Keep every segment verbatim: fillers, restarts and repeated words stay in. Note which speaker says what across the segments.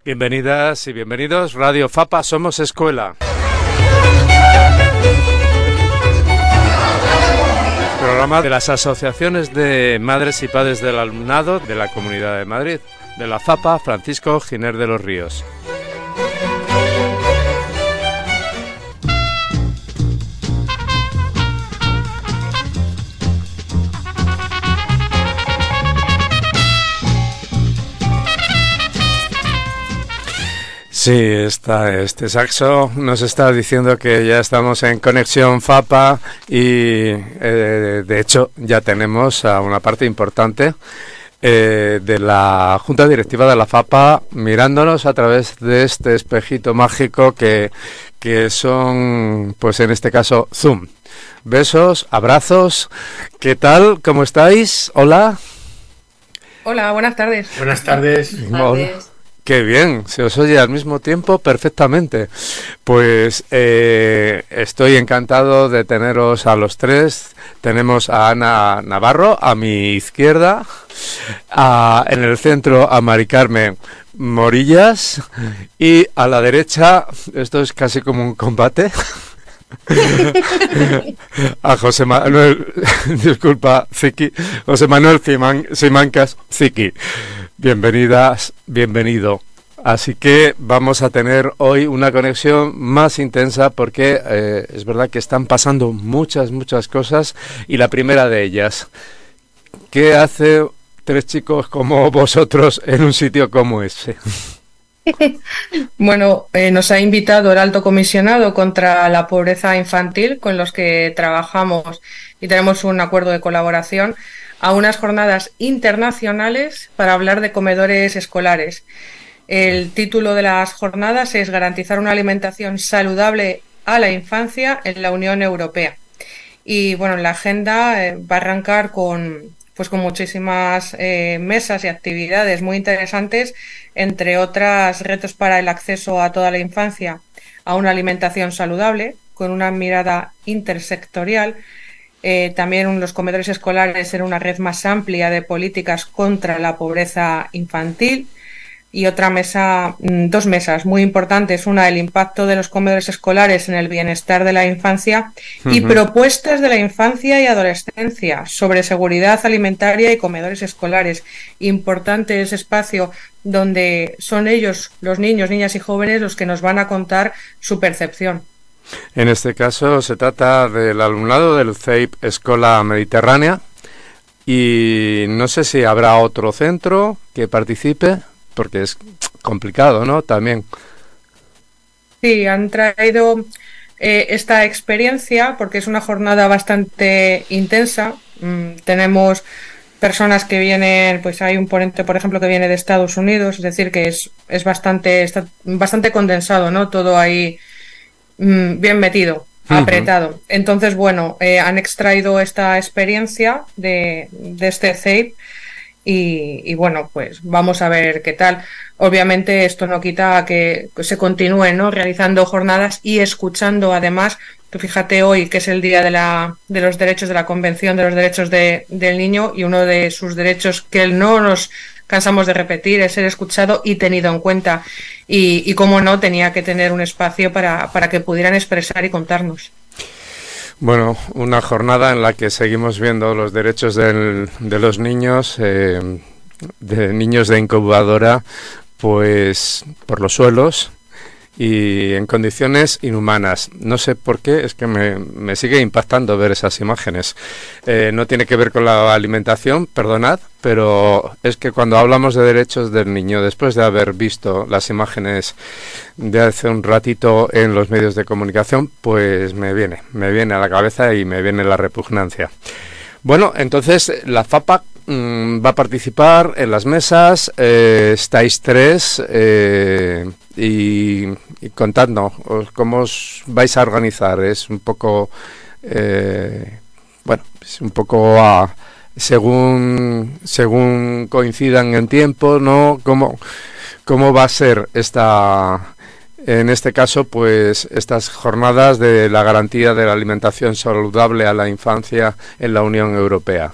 Speaker 1: Bienvenidas y bienvenidos, Radio Fapa, somos escuela. Programa de las asociaciones de madres y padres del alumnado de la Comunidad de Madrid, de la Fapa Francisco Giner de los Ríos. Sí, está, este saxo nos está diciendo que ya estamos en Conexión Fapa y eh, de hecho ya tenemos a una parte importante eh, de la Junta Directiva de la Fapa mirándonos a través de este espejito mágico que, que son, pues en este caso, Zoom. Besos, abrazos, ¿qué tal? ¿Cómo estáis? Hola.
Speaker 2: Hola, buenas tardes.
Speaker 3: Buenas tardes.
Speaker 1: Hola. Qué bien, se os oye al mismo tiempo perfectamente. Pues eh, estoy encantado de teneros a los tres. Tenemos a Ana Navarro a mi izquierda, a, en el centro a Mari Carmen Morillas y a la derecha, esto es casi como un combate, a José Manuel, disculpa, Ziki, José Manuel Siman, Simancas Ziki. Bienvenidas, bienvenido. Así que vamos a tener hoy una conexión más intensa porque eh, es verdad que están pasando muchas, muchas cosas y la primera de ellas, ¿qué hace tres chicos como vosotros en un sitio como ese?
Speaker 2: Bueno, eh, nos ha invitado el Alto Comisionado contra la Pobreza Infantil, con los que trabajamos y tenemos un acuerdo de colaboración, a unas jornadas internacionales para hablar de comedores escolares. El título de las jornadas es Garantizar una alimentación saludable a la infancia en la Unión Europea. Y bueno, la agenda eh, va a arrancar con, pues, con muchísimas eh, mesas y actividades muy interesantes, entre otras retos para el acceso a toda la infancia a una alimentación saludable, con una mirada intersectorial. Eh, también los comedores escolares en una red más amplia de políticas contra la pobreza infantil, y otra mesa, dos mesas muy importantes, una el impacto de los comedores escolares en el bienestar de la infancia y uh-huh. propuestas de la infancia y adolescencia sobre seguridad alimentaria y comedores escolares. Importante ese espacio donde son ellos, los niños, niñas y jóvenes, los que nos van a contar su percepción.
Speaker 1: En este caso se trata del alumnado del C E I P Escola Mediterránea y no sé si habrá otro centro que participe, porque es complicado, ¿no? También.
Speaker 2: Sí, han traído eh, esta experiencia porque es una jornada bastante intensa. Mm, tenemos personas que vienen, pues hay un ponente, por ejemplo, que viene de Estados Unidos, es decir, que es, es bastante, está bastante condensado, ¿no? Todo ahí bien metido, uh-huh. apretado. Entonces, bueno, eh, han extraído esta experiencia de, de este C E I P y, y, bueno, pues vamos a ver qué tal. Obviamente esto no quita que se continúen, ¿no? Realizando jornadas y escuchando, además, tú fíjate hoy que es el día de, la, de los derechos de la Convención de los Derechos de, del Niño, y uno de sus derechos que no nos cansamos de repetir es ser escuchado y tenido en cuenta, y, y cómo no, tenía que tener un espacio para, para que pudieran expresar y contarnos.
Speaker 1: Bueno, una jornada en la que seguimos viendo los derechos del, de los niños, eh, de niños de incubadora, pues por los suelos y en condiciones inhumanas. No sé por qué, es que me, me sigue impactando ver esas imágenes. Eh, no tiene que ver con la alimentación, perdonad, pero es que cuando hablamos de derechos del niño, después de haber visto las imágenes de hace un ratito en los medios de comunicación, pues me viene, me viene a la cabeza y me viene la repugnancia. Bueno, entonces la Fapa mmm, va a participar en las mesas, eh, estáis tres, eh, y, y contadnos cómo os vais a organizar. Es un poco, eh, bueno, es un poco a, según según coincidan en tiempo, ¿no? ¿Cómo, cómo va a ser esta, en este caso, pues estas jornadas de la garantía de la alimentación saludable a la infancia en la Unión Europea?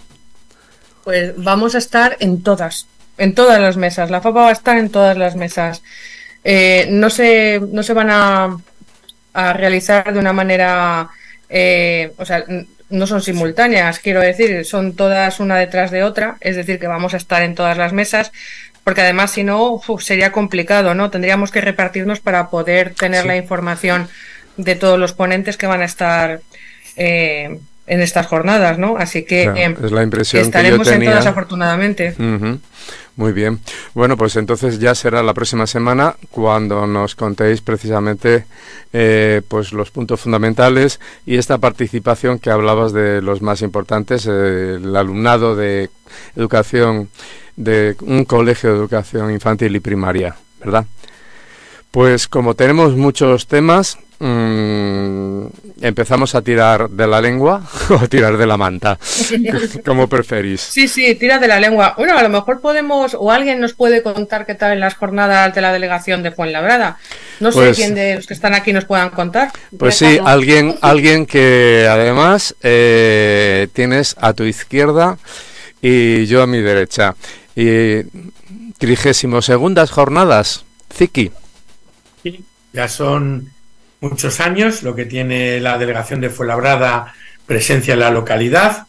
Speaker 2: Pues vamos a estar en todas, en todas las mesas. La Fapa va a estar en todas las mesas. eh, no, se, no se van a, a realizar de una manera, eh, o sea, no son simultáneas, quiero decir, son todas una detrás de otra, es decir, que vamos a estar en todas las mesas, porque además si no uf, sería complicado, ¿no? Tendríamos que repartirnos para poder tener sí. la información de todos los ponentes que van a estar eh, en estas jornadas, ¿no? Así que
Speaker 1: claro, eh, es la impresión
Speaker 2: estaremos
Speaker 1: que yo tenía.
Speaker 2: en todas afortunadamente.
Speaker 1: Uh-huh. Muy bien. Bueno, pues entonces ya será la próxima semana cuando nos contéis precisamente eh, pues los puntos fundamentales y esta participación que hablabas de los más importantes, eh, el alumnado de educación, de un colegio de educación infantil y primaria, ¿verdad? Pues como tenemos muchos temas, mmm, empezamos a tirar de la lengua o a tirar de la manta, como preferís.
Speaker 2: Sí, sí, tira de la lengua. Bueno, a lo mejor podemos, o alguien nos puede contar qué tal en las jornadas de la delegación de Fuenlabrada. No sé
Speaker 1: pues,
Speaker 2: quién de los que están aquí nos puedan contar.
Speaker 1: Pues sí, alguien, alguien que además eh, tienes a tu izquierda y yo a mi derecha. Y trigésimo segundas jornadas, Ziki.
Speaker 3: Sí, ya son muchos años lo que tiene la delegación de Fuenlabrada presencia en la localidad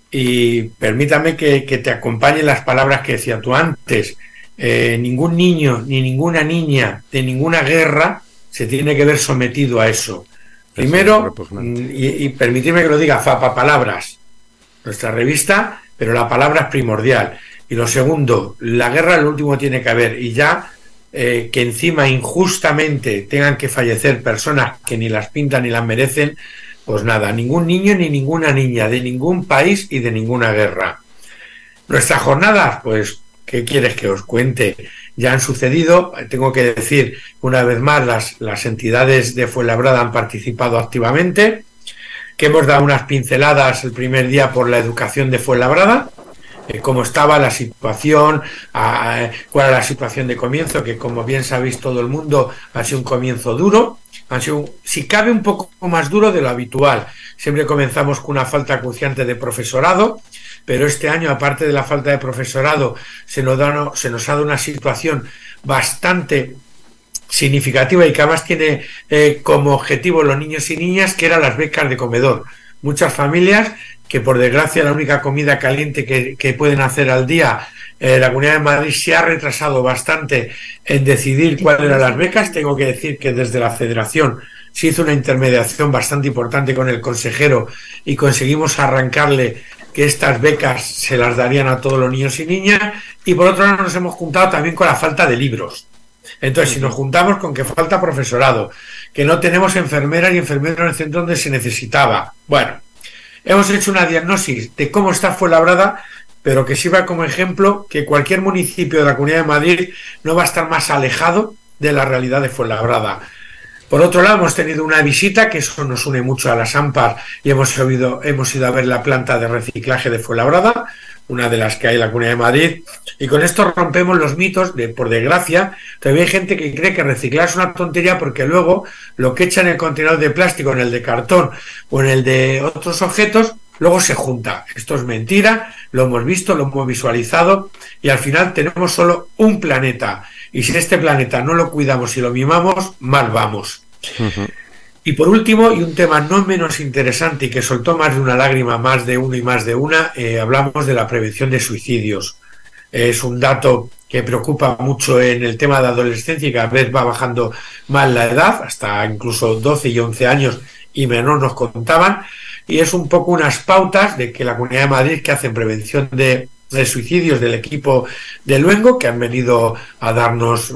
Speaker 3: y permítame que, que te acompañen las palabras que decía tú antes. Eh, ningún niño ni ninguna niña de ninguna guerra se tiene que ver sometido a eso. Primero, y, y permitirme que lo diga, Fapa Palabras, nuestra revista, pero la palabra es primordial. Y lo segundo, la guerra lo último tiene que haber, y ya eh, que encima injustamente tengan que fallecer personas que ni las pintan ni las merecen, pues nada, ningún niño ni ninguna niña de ningún país y de ninguna guerra. Nuestras jornadas, pues, ¿qué quieres que os cuente? Ya han sucedido, tengo que decir, una vez más, las, las entidades de Fuenlabrada han participado activamente, que hemos dado unas pinceladas el primer día por la educación de Fuenlabrada, eh, cómo estaba la situación, a, cuál era la situación de comienzo, que como bien sabéis todo el mundo, ha sido un comienzo duro, ha sido, un, si cabe, un poco más duro de lo habitual. Siempre comenzamos con una falta acuciante de profesorado, pero este año, aparte de la falta de profesorado, se nos, da, se nos ha dado una situación bastante significativa y que además tiene eh, como objetivo los niños y niñas, que eran las becas de comedor. Muchas familias que, por desgracia, la única comida caliente que, que pueden hacer al día, eh, la Comunidad de Madrid se ha retrasado bastante en decidir cuáles eran las becas. Tengo que decir que desde la Federación se hizo una intermediación bastante importante con el consejero y conseguimos arrancarle que estas becas se las darían a todos los niños y niñas, y por otro lado nos hemos juntado también con la falta de libros. Entonces, si nos juntamos con que falta profesorado, que no tenemos enfermeras y enfermeros en el centro donde se necesitaba, bueno, hemos hecho una diagnosis de cómo está Fuenlabrada, pero que sirva como ejemplo que cualquier municipio de la Comunidad de Madrid no va a estar más alejado de la realidad de Fuenlabrada. Por otro lado, hemos tenido una visita, que eso nos une mucho a las AMPAs, y hemos ido, hemos ido a ver la planta de reciclaje de Fuenlabrada, una de las que hay en la Comunidad de Madrid, y con esto rompemos los mitos de, por desgracia, todavía hay gente que cree que reciclar es una tontería porque luego lo que echa en el contenedor de plástico, en el de cartón o en el de otros objetos, luego se junta. Esto es mentira, lo hemos visto, lo hemos visualizado, y al final tenemos solo un planeta, y si este planeta no lo cuidamos y lo mimamos, mal vamos. Uh-huh. Y por último, y un tema no menos interesante y que soltó más de una lágrima, más de uno y más de una, eh, hablamos de la prevención de suicidios. Es un dato que preocupa mucho en el tema de adolescencia y cada vez va bajando más la edad, hasta incluso doce y once años y menor nos contaban, y es un poco unas pautas de que la Comunidad de Madrid, que hacen prevención de, de suicidios, del equipo de Luengo, que han venido a darnos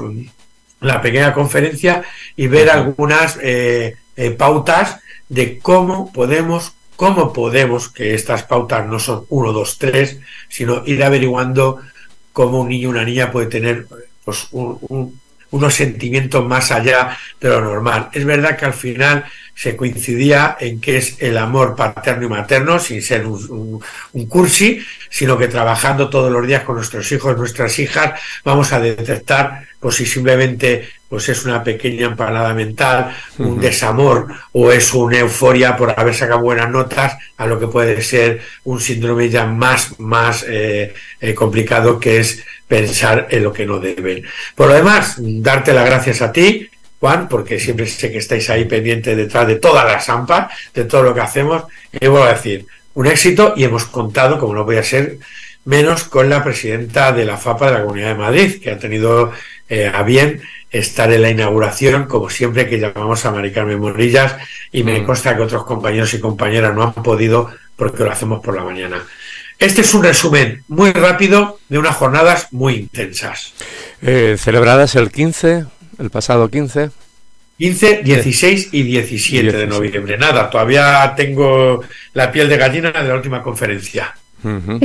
Speaker 3: la pequeña conferencia y ver algunas eh, eh, pautas de cómo podemos, cómo podemos, que estas pautas no son uno, dos, tres, sino ir averiguando cómo un niño o una niña puede tener pues, un, un, unos sentimientos más allá de lo normal. Es verdad que al final se coincidía en que es el amor paterno y materno, sin ser un, un, un cursi, sino que trabajando todos los días con nuestros hijos, nuestras hijas, vamos a detectar pues si simplemente pues es una pequeña empanada mental, un uh-huh. desamor, o es una euforia por haber sacado buenas notas, a lo que puede ser un síndrome ya más, más eh, eh, complicado, que es pensar en lo que no deben. Por lo demás, darte las gracias a ti, Juan, porque siempre sé que estáis ahí pendientes detrás de todas las AMPAs, de todo lo que hacemos, y vuelvo a decir, un éxito, y hemos contado, como no voy a ser menos, con la presidenta de la FAPA de la Comunidad de Madrid, que ha tenido eh, a bien estar en la inauguración, como siempre, que llamamos a Mari Carmen Morillas, y me mm. consta que otros compañeros y compañeras no han podido, porque lo hacemos por la mañana. Este es un resumen muy rápido de unas jornadas muy intensas.
Speaker 1: Eh, celebradas el quince, el pasado quince.
Speaker 3: quince, dieciséis y diecisiete dieciséis de noviembre. Nada, todavía tengo la piel de gallina de la última conferencia.
Speaker 1: Uh-huh.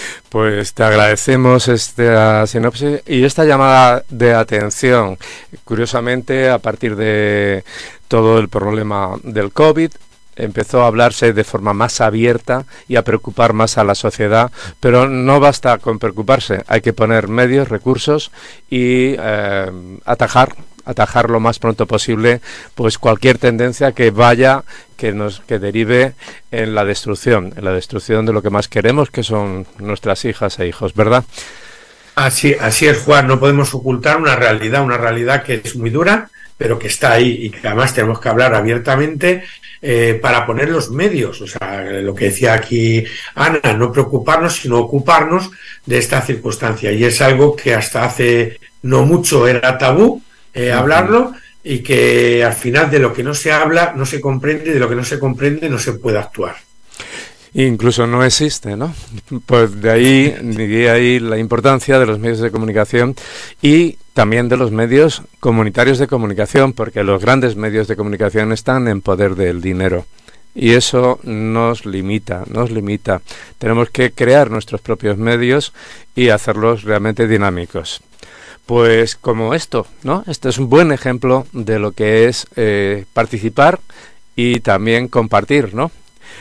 Speaker 1: Pues te agradecemos esta sinopsis y esta llamada de atención. Curiosamente, a partir de todo el problema del COVID, empezó a hablarse de forma más abierta y a preocupar más a la sociedad, pero no basta con preocuparse, hay que poner medios, recursos y eh, atajar atajar lo más pronto posible pues cualquier tendencia que vaya que nos que derive en la destrucción, en la destrucción de lo que más queremos, que son nuestras hijas e hijos, ¿verdad?
Speaker 3: Así, así es, Juan, no podemos ocultar una realidad, una realidad que es muy dura, pero que está ahí y que además tenemos que hablar abiertamente eh, para poner los medios, o sea, lo que decía aquí Ana, no preocuparnos, sino ocuparnos de esta circunstancia, y es algo que hasta hace no mucho era tabú, Eh, hablarlo, y que al final de lo que no se habla no se comprende, y de lo que no se comprende no se puede actuar.
Speaker 1: Incluso no existe, ¿no? Pues de ahí, de ahí la importancia de los medios de comunicación y también de los medios comunitarios de comunicación, porque los grandes medios de comunicación están en poder del dinero. Y eso nos limita, nos limita. Tenemos que crear nuestros propios medios y hacerlos realmente dinámicos. Pues como esto, ¿no? Este es un buen ejemplo de lo que es eh, participar y también compartir, ¿no?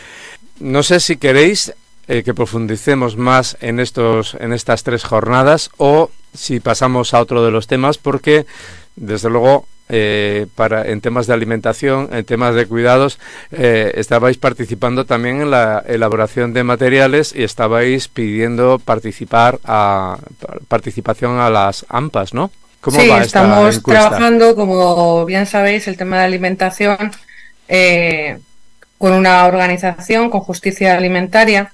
Speaker 1: No sé si queréis eh, que profundicemos más en estos, en estas tres jornadas, o si pasamos a otro de los temas, porque desde luego eh, para en temas de alimentación, en temas de cuidados, eh, estabais participando también en la elaboración de materiales y estabais pidiendo participar a participación a las AMPAs, ¿no?
Speaker 2: ¿Cómo sí, va esta estamos encuesta? Trabajando, como bien sabéis, el tema de alimentación eh, con una organización, con Justicia Alimentaria,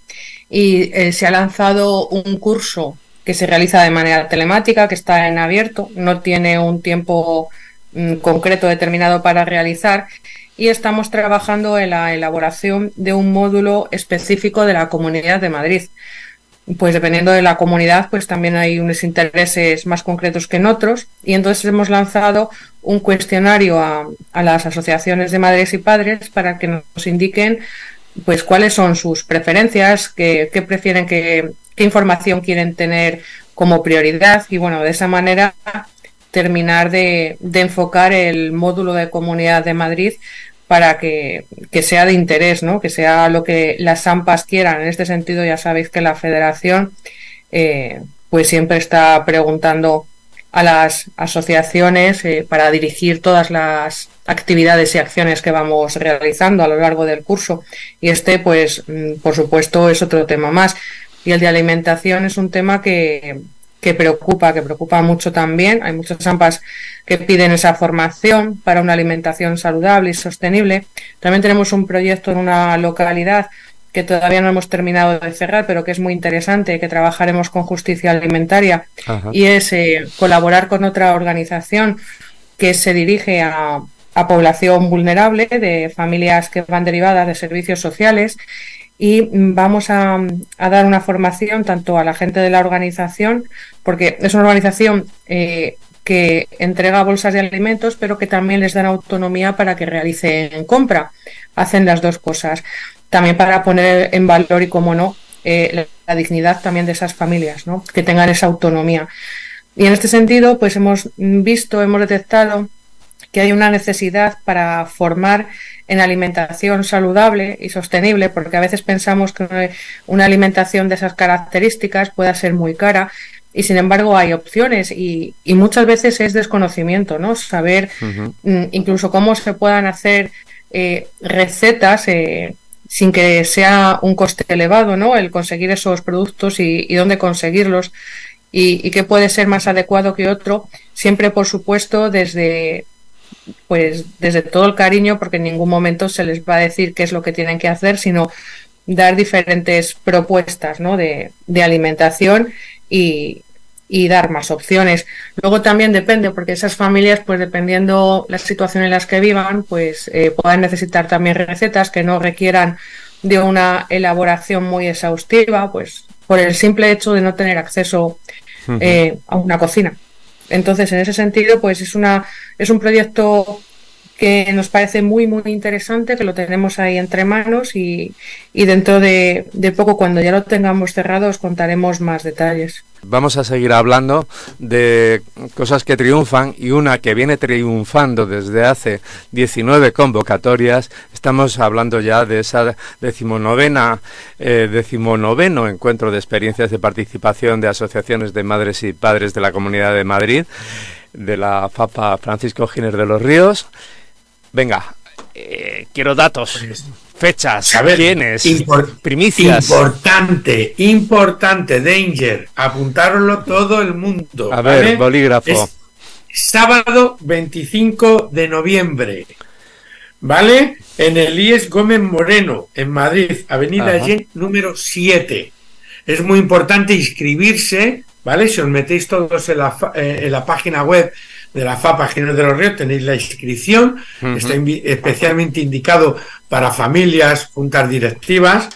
Speaker 2: y eh, se ha lanzado un curso que se realiza de manera telemática, que está en abierto, no tiene un tiempo concreto determinado para realizar, y estamos trabajando en la elaboración de un módulo específico de la Comunidad de Madrid. Pues dependiendo de la comunidad, pues también hay unos intereses más concretos que en otros, y entonces hemos lanzado un cuestionario a, a las asociaciones de madres y padres para que nos indiquen pues cuáles son sus preferencias, qué, qué prefieren, qué, qué información quieren tener como prioridad, y bueno, de esa manera terminar de, de enfocar el módulo de Comunidad de Madrid para que, que sea de interés, ¿no? Que sea lo que las AMPAs quieran. En este sentido, ya sabéis que la Federación eh, pues siempre está preguntando a las asociaciones eh, para dirigir todas las actividades y acciones que vamos realizando a lo largo del curso. Y este, pues, por supuesto, es otro tema más. Y el de alimentación es un tema que... que preocupa, que preocupa mucho también. Hay muchas AMPAs que piden esa formación para una alimentación saludable y sostenible. También tenemos un proyecto en una localidad que todavía no hemos terminado de cerrar, pero que es muy interesante, que trabajaremos con Justicia Alimentaria. Ajá. Y es eh, colaborar con otra organización que se dirige a, a población vulnerable, de familias que van derivadas de servicios sociales, y vamos a, a dar una formación tanto a la gente de la organización, porque es una organización eh, que entrega bolsas de alimentos, pero que también les dan autonomía para que realicen compra. Hacen las dos cosas. También para poner en valor y, como no, eh, la, la dignidad también de esas familias, ¿no? Que tengan esa autonomía. Y en este sentido, pues hemos visto, hemos detectado que hay una necesidad para formar en alimentación saludable y sostenible, porque a veces pensamos que una alimentación de esas características pueda ser muy cara y sin embargo hay opciones y, y muchas veces es desconocimiento, ¿no? Saber uh-huh. incluso cómo se puedan hacer eh, recetas eh, sin que sea un coste elevado, ¿no? El conseguir esos productos y, y dónde conseguirlos y, y qué puede ser más adecuado que otro, siempre por supuesto desde pues desde todo el cariño, porque en ningún momento se les va a decir qué es lo que tienen que hacer, sino dar diferentes propuestas, ¿no? de, de alimentación y, y dar más opciones. Luego también depende, porque esas familias, pues dependiendo la situación en las que vivan, pues eh, puedan necesitar también recetas que no requieran de una elaboración muy exhaustiva, pues por el simple hecho de no tener acceso eh, uh-huh. a una cocina. Entonces, en ese sentido, pues es una es un proyecto que nos parece muy, muy interesante, que lo tenemos ahí entre manos y, y dentro de, de poco, cuando ya lo tengamos cerrado, os contaremos más detalles.
Speaker 1: Vamos a seguir hablando de cosas que triunfan y una que viene triunfando desde hace diecinueve convocatorias. Estamos hablando ya de esa decimonovena, eh, decimonoveno encuentro de experiencias de participación de asociaciones de madres y padres de la Comunidad de Madrid, de la FAPA Francisco Giner de los Ríos. Venga, eh, quiero datos. Pues, fechas, ver, quiénes, import, primicias.
Speaker 3: Importante, importante, Danger, apuntároslo todo el mundo.
Speaker 1: A
Speaker 3: ¿vale?
Speaker 1: ver, bolígrafo.
Speaker 3: Es sábado veinticinco de noviembre, ¿vale? En el I E S Gómez Moreno, en Madrid, Avenida Allende, número siete. Es muy importante inscribirse, ¿vale? Si os metéis todos en la, eh, en la página web de la FAPA Giner de los Ríos, tenéis la inscripción, uh-huh. está invi- especialmente indicado para familias, juntas directivas,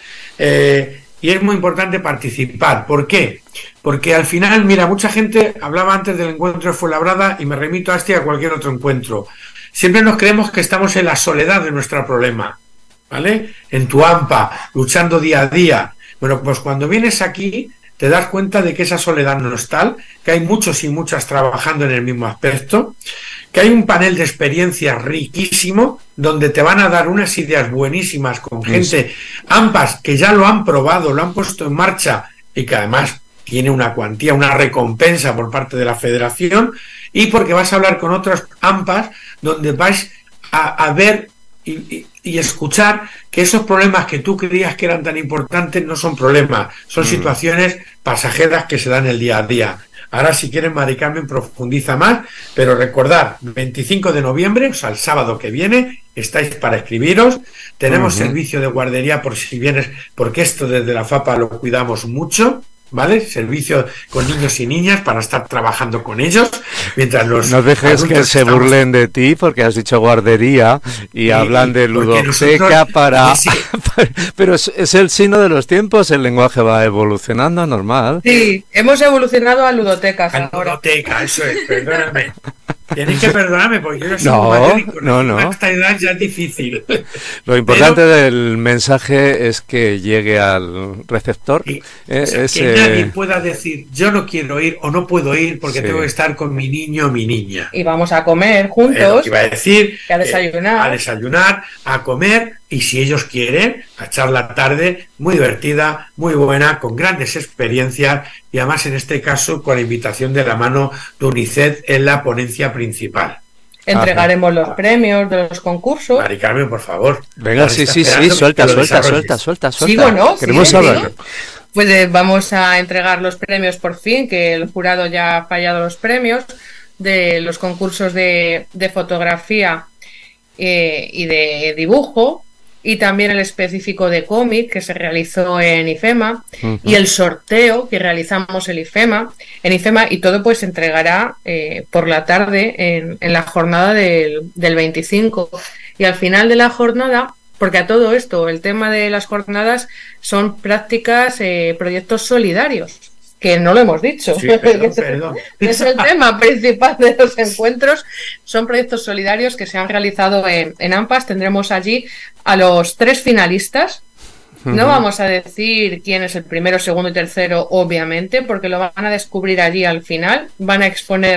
Speaker 3: eh, y es muy importante participar. ¿Por qué? Porque al final, mira, mucha gente hablaba antes del encuentro de Fuenlabrada y me remito a este y a cualquier otro encuentro. Siempre nos creemos que estamos en la soledad de nuestro problema, ¿vale? En tu AMPA, luchando día a día. Bueno, pues cuando vienes aquí te das cuenta de que esa soledad no es tal, que hay muchos y muchas trabajando en el mismo aspecto, que hay un panel de experiencias riquísimo, donde te van a dar unas ideas buenísimas con gente, AMPAs, que ya lo han probado, lo han puesto en marcha y que además tiene una cuantía, una recompensa por parte de la federación, y porque vas a hablar con otros AMPAs donde vais a, a ver y, y, y escuchar que esos problemas que tú creías que eran tan importantes no son problemas, son mm. situaciones pasajeras que se dan el día a día. Ahora, si quieren, Mari Carmen profundiza más, pero recordad, veinticinco de noviembre, o sea, el sábado que viene, estáis para escribiros. Tenemos uh-huh. servicio de guardería por si vienes, porque esto desde la FAPA lo cuidamos mucho, ¿vale? Servicio con niños y niñas para estar trabajando con ellos, mientras los
Speaker 1: no dejes que se estamos... burlen de ti porque has dicho guardería y, y hablan de ludoteca para... Sí. Pero es, es el signo de los tiempos, el lenguaje va evolucionando, normal.
Speaker 2: Sí, hemos evolucionado a ludotecas
Speaker 3: a
Speaker 2: ahora.
Speaker 3: Ludoteca, eso es, perdóname. Tienes que perdonarme porque yo no soy
Speaker 1: no,
Speaker 3: mayor y
Speaker 1: no, no.
Speaker 3: esta edad ya es difícil.
Speaker 1: Lo importante Pero, del mensaje es que llegue al receptor.
Speaker 3: Y,
Speaker 1: eh,
Speaker 3: o sea,
Speaker 1: es,
Speaker 3: que
Speaker 1: eh...
Speaker 3: nadie pueda decir yo no quiero ir o no puedo ir porque sí. tengo que estar con mi niño o mi niña.
Speaker 2: Y vamos a comer juntos.
Speaker 3: Iba a decir,
Speaker 2: a desayunar.
Speaker 3: Eh, a desayunar, a comer y si ellos quieren, a echar la tarde muy divertida, muy buena, con grandes experiencias y además en este caso con la invitación de la mano de UNICEF en la ponencia principal.
Speaker 2: Entregaremos los premios de los concursos.
Speaker 3: Mari Carmen, por favor.
Speaker 1: Venga, sí, sí, sí, suelta, suelta, suelta, suelta, suelta.
Speaker 2: ¿Sigo, no?
Speaker 1: Queremos hablar.
Speaker 2: Pues eh, vamos a entregar los premios por fin, que el jurado ya ha fallado los premios de los concursos de, de fotografía eh, y de dibujo, y también el específico de cómic que se realizó en IFEMA uh-huh. y el sorteo que realizamos en IFEMA, en IFEMA y todo pues se entregará eh, por la tarde en, en la jornada del, del veinticinco y al final de la jornada, porque a todo esto el tema de las jornadas son prácticas, eh, proyectos solidarios, que no lo hemos dicho,
Speaker 3: sí, perdón, perdón.
Speaker 2: Es el tema principal de los encuentros, son proyectos solidarios que se han realizado en, en AMPAS. Tendremos allí a los tres finalistas, uh-huh. no vamos a decir quién es el primero, segundo y tercero, obviamente, porque lo van a descubrir allí al final, van a exponer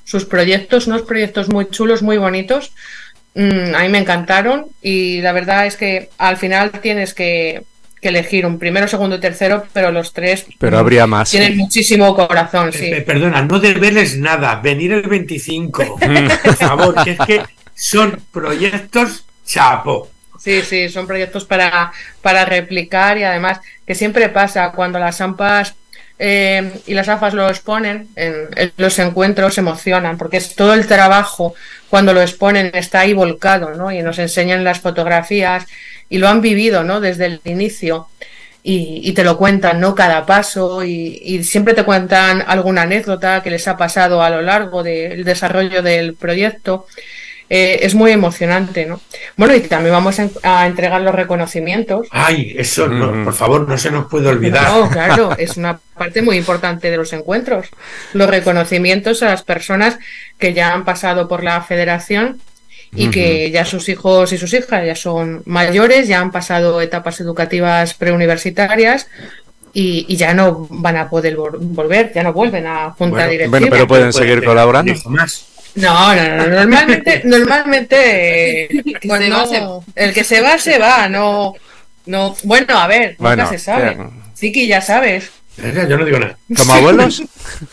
Speaker 2: sus proyectos, unos proyectos muy chulos, muy bonitos. Mm, a mí me encantaron y la verdad es que al final tienes que, que elegir un primero, segundo y tercero, pero los tres
Speaker 1: pero habría más.
Speaker 2: Tienen muchísimo corazón, sí.
Speaker 3: Eh, perdona, no debeles nada, venir el veinticinco, por favor, que es que son proyectos chapo.
Speaker 2: Sí, sí, son proyectos para, para replicar y además que siempre pasa cuando las AMPAs eh, y las AFAS lo exponen en, en los encuentros, se emocionan porque es todo el trabajo cuando lo exponen está ahí volcado, ¿no? Y nos enseñan las fotografías y lo han vivido, ¿no? Desde el inicio y, y te lo cuentan, ¿no? Cada paso y, y siempre te cuentan alguna anécdota que les ha pasado a lo largo del desarrollo del proyecto. Eh, es muy emocionante, ¿no? Bueno, y también vamos a, a entregar los reconocimientos.
Speaker 3: Ay, eso, no, por favor, no se nos puede olvidar.
Speaker 2: No, claro, es una parte muy importante de los encuentros. Los reconocimientos a las personas que ya han pasado por la federación y que ya sus hijos y sus hijas ya son mayores, ya han pasado etapas educativas preuniversitarias y, y ya no van a poder vol- volver, ya no vuelven a junta
Speaker 3: Bueno,
Speaker 2: directiva.
Speaker 1: Bueno, pero pueden seguir
Speaker 3: Puede-
Speaker 1: colaborando.
Speaker 3: Más.
Speaker 2: No, no, no, normalmente, normalmente, eh,
Speaker 4: que
Speaker 2: pues
Speaker 4: se
Speaker 2: no,
Speaker 4: va, se-
Speaker 2: el que se va, se va, no, no, bueno, a ver, nunca
Speaker 1: Bueno,
Speaker 2: se sabe.
Speaker 1: eh,
Speaker 2: Ziki, ya sabes.
Speaker 3: Venga, yo no digo nada.
Speaker 1: ¿Como abuelos?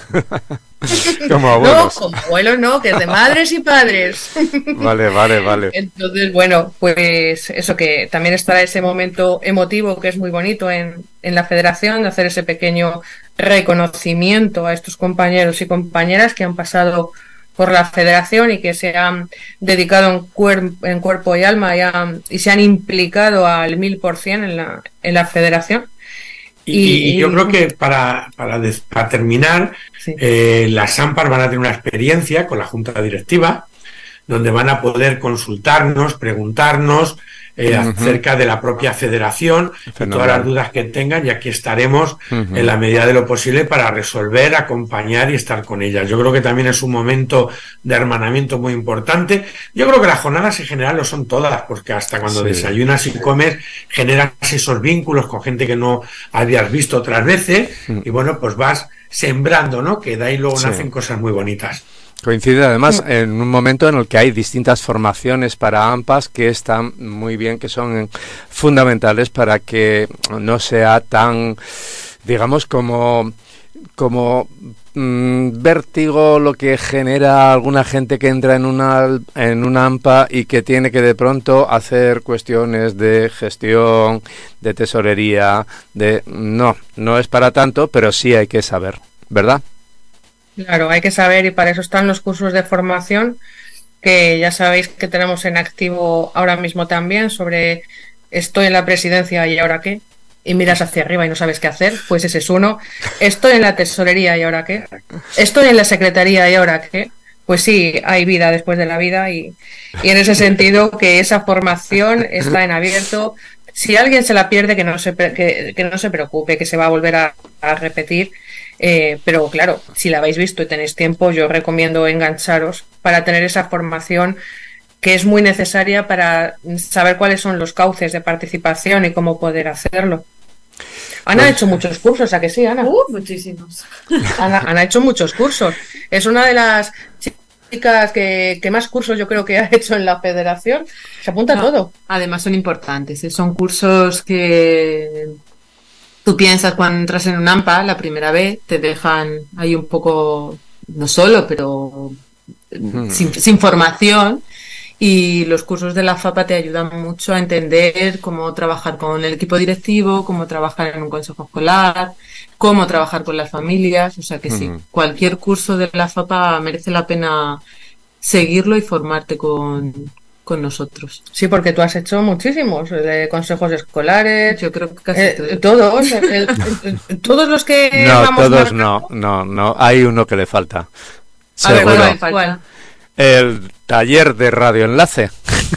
Speaker 1: Como
Speaker 2: No,
Speaker 1: abuelos.
Speaker 2: como abuelos no, que es de madres y padres.
Speaker 1: Vale, vale, vale.
Speaker 2: Entonces, bueno, pues eso que también estará ese momento emotivo que es muy bonito en, en la federación, de hacer ese pequeño reconocimiento a estos compañeros y compañeras que han pasado por la federación y que se han dedicado en, cuer- en cuerpo y alma y, han- y se han implicado al mil por cien en la, en la federación.
Speaker 3: Y,
Speaker 2: Y-
Speaker 3: y yo creo que para, para, des- para terminar,
Speaker 2: Sí.
Speaker 3: eh, las AMPAs van a tener una experiencia con la Junta Directiva, donde van a poder consultarnos, preguntarnos eh,
Speaker 1: Ujú.
Speaker 3: acerca de la propia federación y
Speaker 1: Fenomenal.
Speaker 3: todas las dudas que tengan, y aquí estaremos
Speaker 1: Ujú.
Speaker 3: en la medida de lo posible para resolver, acompañar y estar con ellas. Yo creo que también es un momento de hermanamiento muy importante. Yo creo que las jornadas en general lo son todas, porque hasta cuando
Speaker 1: Sí.
Speaker 3: desayunas y comes generas esos vínculos con gente que no habías visto otras veces
Speaker 1: Mm.
Speaker 3: y bueno, pues vas sembrando, ¿no? Que de ahí luego
Speaker 1: Sí.
Speaker 3: nacen cosas muy bonitas.
Speaker 1: Coincide además en un momento en el que hay distintas formaciones para AMPAs que están muy bien, que son fundamentales para que no sea tan, digamos, como, como mm, vértigo lo que genera alguna gente que entra en una, en una AMPA y que tiene que de pronto hacer cuestiones de gestión, de tesorería, de... No, no es para tanto, pero sí hay que saber, ¿verdad?
Speaker 2: Claro, hay que saber y para eso están los cursos de formación que ya sabéis que tenemos en activo ahora mismo también sobre estoy en la presidencia y ahora qué, y miras hacia arriba y no sabes qué hacer, pues ese es uno. Estoy en la tesorería y ahora qué. Estoy en la secretaría y ahora qué. Pues sí, hay vida después de la vida y, y en ese sentido que esa formación está en abierto. Si alguien se la pierde, que no se, pre- que, que no se preocupe, que se va a volver a, a repetir. Eh, pero claro, si la habéis visto y tenéis tiempo, yo os recomiendo engancharos para tener esa formación que es muy necesaria para saber cuáles son los cauces de participación y cómo poder hacerlo. Ana ha
Speaker 1: Pues-
Speaker 2: hecho muchos cursos, ¿a que sí, Ana?
Speaker 4: Uh, muchísimos.
Speaker 2: Ana, Ana ha hecho muchos cursos. Es una de las chicas que, que más cursos yo creo que ha hecho en la federación. Se apunta
Speaker 4: No,
Speaker 2: todo.
Speaker 4: Además son importantes, ¿eh? Son cursos que tú piensas cuando entras en un AMPA la primera vez, te dejan ahí un poco, no solo, pero sin, sin formación. Y los cursos de la FAPA te ayudan mucho a entender cómo trabajar con el equipo directivo, cómo trabajar en un consejo escolar, cómo trabajar con las familias. O sea que sí,
Speaker 1: Ujú.
Speaker 4: cualquier curso de la FAPA merece la pena seguirlo y formarte con, con nosotros.
Speaker 2: Sí, porque tú has hecho muchísimos, de consejos escolares,
Speaker 4: Yo creo que casi
Speaker 2: eh,
Speaker 4: todo.
Speaker 2: todos, eh, eh, todos los que
Speaker 1: No,
Speaker 2: vamos
Speaker 1: todos
Speaker 2: marcando.
Speaker 1: no, no, no. Hay uno que le falta.
Speaker 4: A ver,
Speaker 1: Seguro.
Speaker 4: ¿cuál me falta?
Speaker 1: El taller de radioenlace.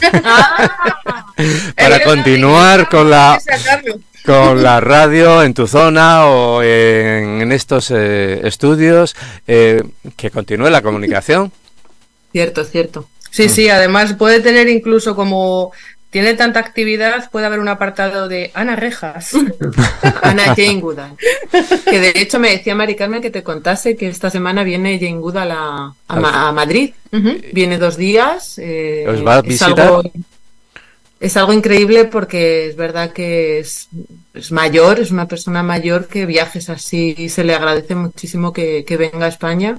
Speaker 4: Ah,
Speaker 1: Para
Speaker 2: Eh,
Speaker 1: continuar con la
Speaker 2: hay que sacarlo.
Speaker 1: con la radio en tu zona o en, en estos eh, estudios, eh, que continúe la comunicación.
Speaker 4: cierto, cierto.
Speaker 2: Sí, sí, además puede tener incluso como tiene tanta actividad, puede haber un apartado de Ana Rejas.
Speaker 4: Ana Jane Goodall. Que de hecho me decía Mari Carmen que te contase que esta semana viene Jane Goodall a, a, Ma- a Madrid. Uh-huh. Viene dos días. Eh,
Speaker 1: ¿Os va a visitar?
Speaker 4: Es algo, es algo increíble porque es verdad que es, es mayor, es una persona mayor que viajes así y se le agradece muchísimo que, que venga a España.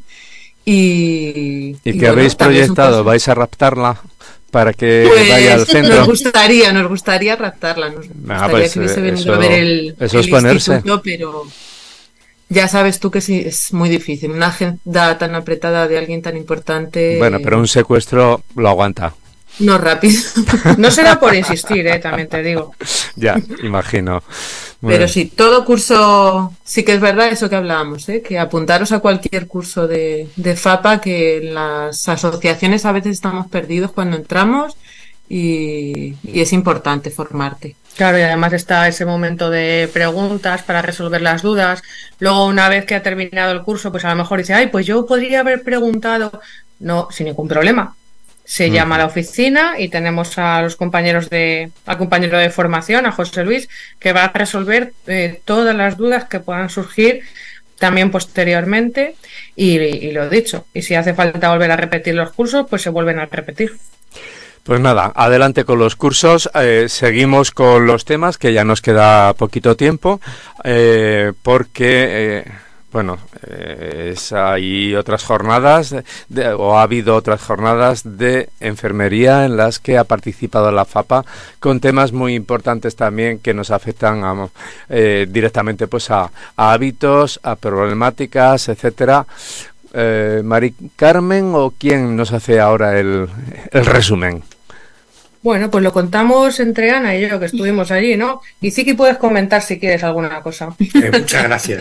Speaker 4: Y,
Speaker 1: ¿Y, y qué habéis bueno, proyectado? ¿Vais a raptarla para que
Speaker 4: pues,
Speaker 1: vaya al centro?
Speaker 4: Nos gustaría, nos gustaría raptarla, nos gustaría ah, pues, que hubiese venido eso, a ver el,
Speaker 1: eso es
Speaker 4: el
Speaker 1: ponerse.
Speaker 4: instituto, pero ya sabes tú que sí, es muy difícil. Una agenda tan apretada de alguien tan importante...
Speaker 1: Bueno, pero un secuestro lo aguanta.
Speaker 4: No rápido.
Speaker 2: No será por insistir, ¿eh? También te digo.
Speaker 1: Ya, imagino.
Speaker 4: Muy Pero bien. Sí, todo curso, sí que es verdad eso que hablábamos, ¿eh? Que apuntaros a cualquier curso de, de FAPA, que en las asociaciones a veces estamos perdidos cuando entramos y, y es importante formarte.
Speaker 2: Claro, y además está ese momento de preguntas para resolver las dudas. Luego, una vez que ha terminado el curso, pues a lo mejor dice, ay, pues yo podría haber preguntado. No, sin ningún problema. Se uh-huh. llama a la oficina y tenemos a los compañeros de, al compañero de formación, a José Luis, que va a resolver eh, todas las dudas que puedan surgir también posteriormente y, y lo dicho. Y si hace falta volver a repetir los cursos, pues se vuelven a repetir.
Speaker 1: Pues nada, adelante con los cursos, eh, seguimos con los temas, que ya nos queda poquito tiempo, eh, porque... Eh, Bueno, eh, es, hay otras jornadas, de, o ha habido otras jornadas de enfermería en las que ha participado la FAPA con temas muy importantes también que nos afectan a, eh, directamente pues a, a hábitos, a problemáticas, etcétera. Eh, Mari Carmen, ¿o quién nos hace ahora el, el resumen?
Speaker 2: Bueno, pues lo contamos entre Ana y yo, que estuvimos allí, ¿no? Y Ziki, puedes comentar si quieres alguna cosa.
Speaker 3: Eh, muchas gracias.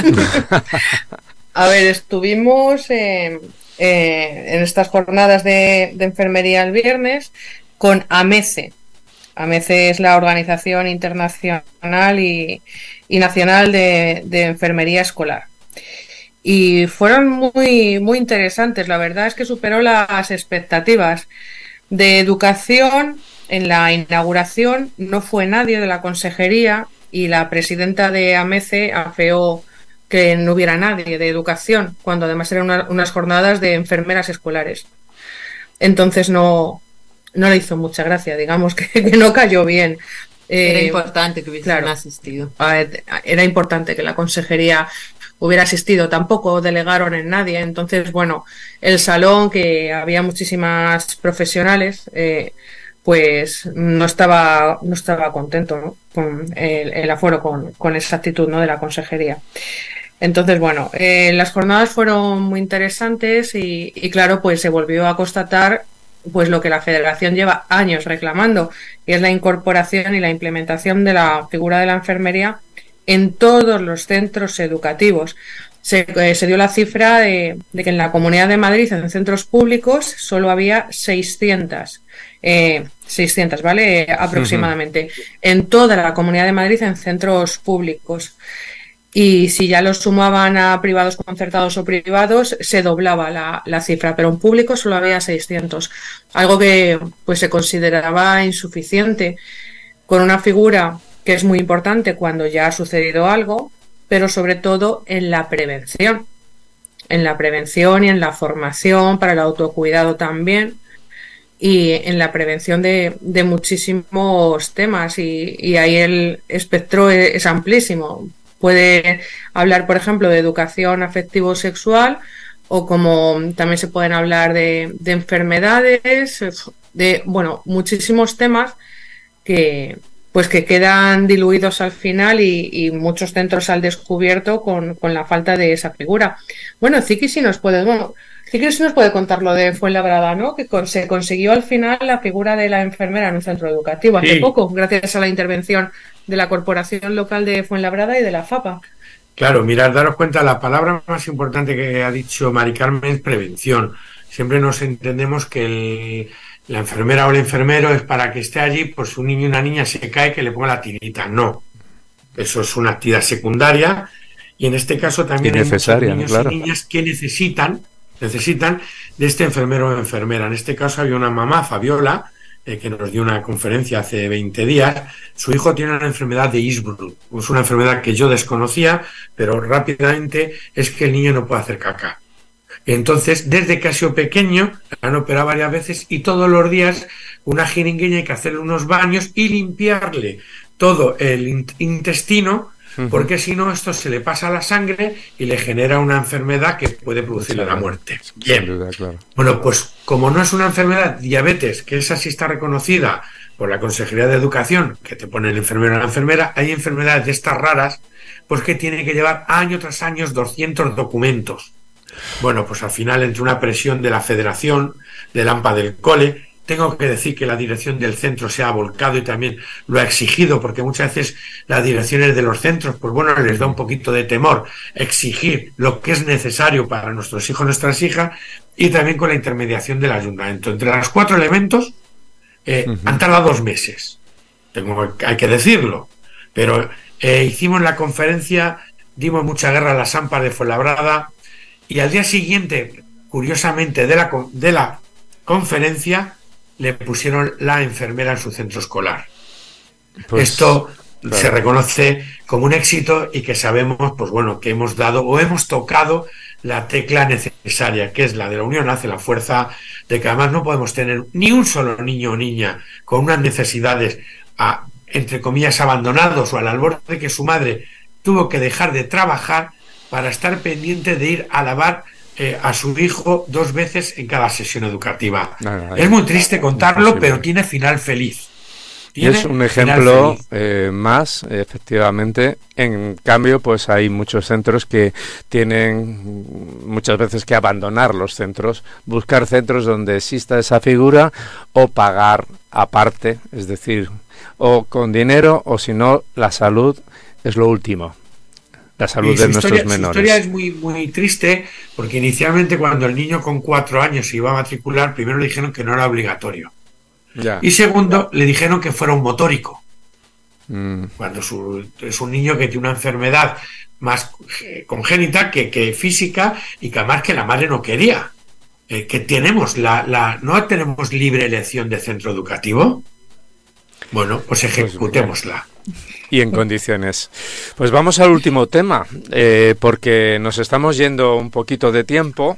Speaker 2: A ver, estuvimos eh, eh, en estas jornadas de, de enfermería el viernes con AMECE. AMECE es la Organización Internacional y, y Nacional de, de Enfermería Escolar. Y fueron muy, muy interesantes. La verdad es que superó las expectativas. De educación, en la inauguración no fue nadie de la consejería y la presidenta de AMECE afeó que no hubiera nadie de educación, cuando además eran una, unas jornadas de enfermeras escolares. Entonces no, no le hizo mucha gracia, digamos que, que no cayó bien.
Speaker 4: Era eh, importante que hubiesen
Speaker 2: claro,
Speaker 4: asistido.
Speaker 2: Era importante que la consejería hubiera asistido, tampoco delegaron en nadie. Entonces, bueno, el salón, que había muchísimas profesionales, eh, pues no estaba no estaba contento, ¿no? Con el, el aforo, con, con esa actitud, ¿no? De la consejería. Entonces, bueno, eh, las jornadas fueron muy interesantes y, y claro, pues se volvió a constatar pues lo que la Federación lleva años reclamando, y es la incorporación y la implementación de la figura de la enfermería en todos los centros educativos. Se, eh, se dio la cifra de, de que en la Comunidad de Madrid, en centros públicos, solo había seiscientas, eh, seiscientas, ¿vale? Eh, aproximadamente. Uh-huh. En toda la Comunidad de Madrid, en centros públicos. Y si ya los sumaban a privados concertados o privados, se doblaba la, la cifra, pero en público solo había seiscientos. Algo que pues se consideraba insuficiente, con una figura que es muy importante cuando ya ha sucedido algo, pero sobre todo en la prevención, en la prevención y en la formación para el autocuidado también, y en la prevención de, de muchísimos temas, y, y ahí el espectro es, es amplísimo. Puede hablar, por ejemplo, de educación afectivo-sexual, o como también se pueden hablar de, de enfermedades, de, bueno, muchísimos temas que pues que quedan diluidos al final y, y muchos centros al descubierto con, con la falta de esa figura. Bueno, Ziki, si nos puede, bueno, Ziki si nos puede contar lo de Fuenlabrada, ¿no? Que con, se consiguió al final la figura de la enfermera en un centro educativo hace sí. poco, gracias a la intervención de la Corporación Local de Fuenlabrada y de la FAPA.
Speaker 3: Claro, mirad, daros cuenta, la palabra más importante que ha dicho Mari Carmen es prevención. Siempre nos entendemos que el la enfermera o el enfermero es para que esté allí por si un niño y una niña se cae, que le ponga la tirita. No, eso es una actividad secundaria, y en este caso también hay muchos niños claro. y niñas que necesitan necesitan de este enfermero o enfermera. En este caso había una mamá, Fabiola, eh, que nos dio una conferencia hace veinte días, su hijo tiene una enfermedad de Innsbruck. Es una enfermedad que yo desconocía, pero rápidamente es que el niño no puede hacer caca. Entonces, desde que ha sido pequeño, la han operado varias veces y todos los días una jeringuilla hay que hacerle unos baños y limpiarle todo el intestino, porque si no esto se le pasa a la sangre y le genera una enfermedad que puede producirle la muerte. Bien. Duda, claro. Bueno, pues como no es una enfermedad, diabetes, que esa sí está reconocida por la Consejería de Educación, que te pone el enfermero o la enfermera, hay enfermedades de estas raras, pues que tiene que llevar año tras año doscientos documentos. Bueno, pues al final, entre una presión de la Federación, del AMPA del cole, tengo que decir que la dirección del centro se ha volcado y también lo ha exigido, porque muchas veces las direcciones de los centros, pues bueno, les da un poquito de temor exigir lo que es necesario para nuestros hijos, nuestras hijas, y también con la intermediación del ayuntamiento. Entre los cuatro elementos eh, uh-huh. han tardado dos meses, tengo, hay que decirlo, pero eh, hicimos la conferencia, dimos mucha guerra a las AMPAs de Fuenlabrada, y al día siguiente, curiosamente, de la, de la conferencia, le pusieron la enfermera en su centro escolar. Pues, Esto claro. se reconoce como un éxito y que sabemos, pues bueno, que hemos dado o hemos tocado la tecla necesaria, que es la de la unión hace la fuerza, de que además no podemos tener ni un solo niño o niña con unas necesidades, a, entre comillas, abandonados o al albor de que su madre tuvo que dejar de trabajar para estar pendiente de ir a lavar Eh, a su hijo dos veces en cada sesión educativa. No, no, es muy triste contarlo, pero tiene final feliz.
Speaker 1: Tiene es un ejemplo eh, más, efectivamente. En cambio, pues hay muchos centros que tienen muchas veces que abandonar los centros, buscar centros donde exista esa figura o pagar aparte, es decir, o con dinero o si no, la salud es lo último. La salud de nuestros
Speaker 3: historia,
Speaker 1: menores.
Speaker 3: Su historia es muy, muy triste porque inicialmente cuando el niño con cuatro años se iba a matricular, primero le dijeron que no era obligatorio. Ya. Y segundo, le dijeron que fuera un motórico. Mm. Cuando su, es un niño que tiene una enfermedad más congénita que, que física y que además que la madre no quería. Eh, que tenemos la, la, no tenemos libre elección de centro educativo. Bueno, pues ejecutémosla.
Speaker 1: Y en condiciones. Pues vamos al último tema, eh, porque nos estamos yendo un poquito de tiempo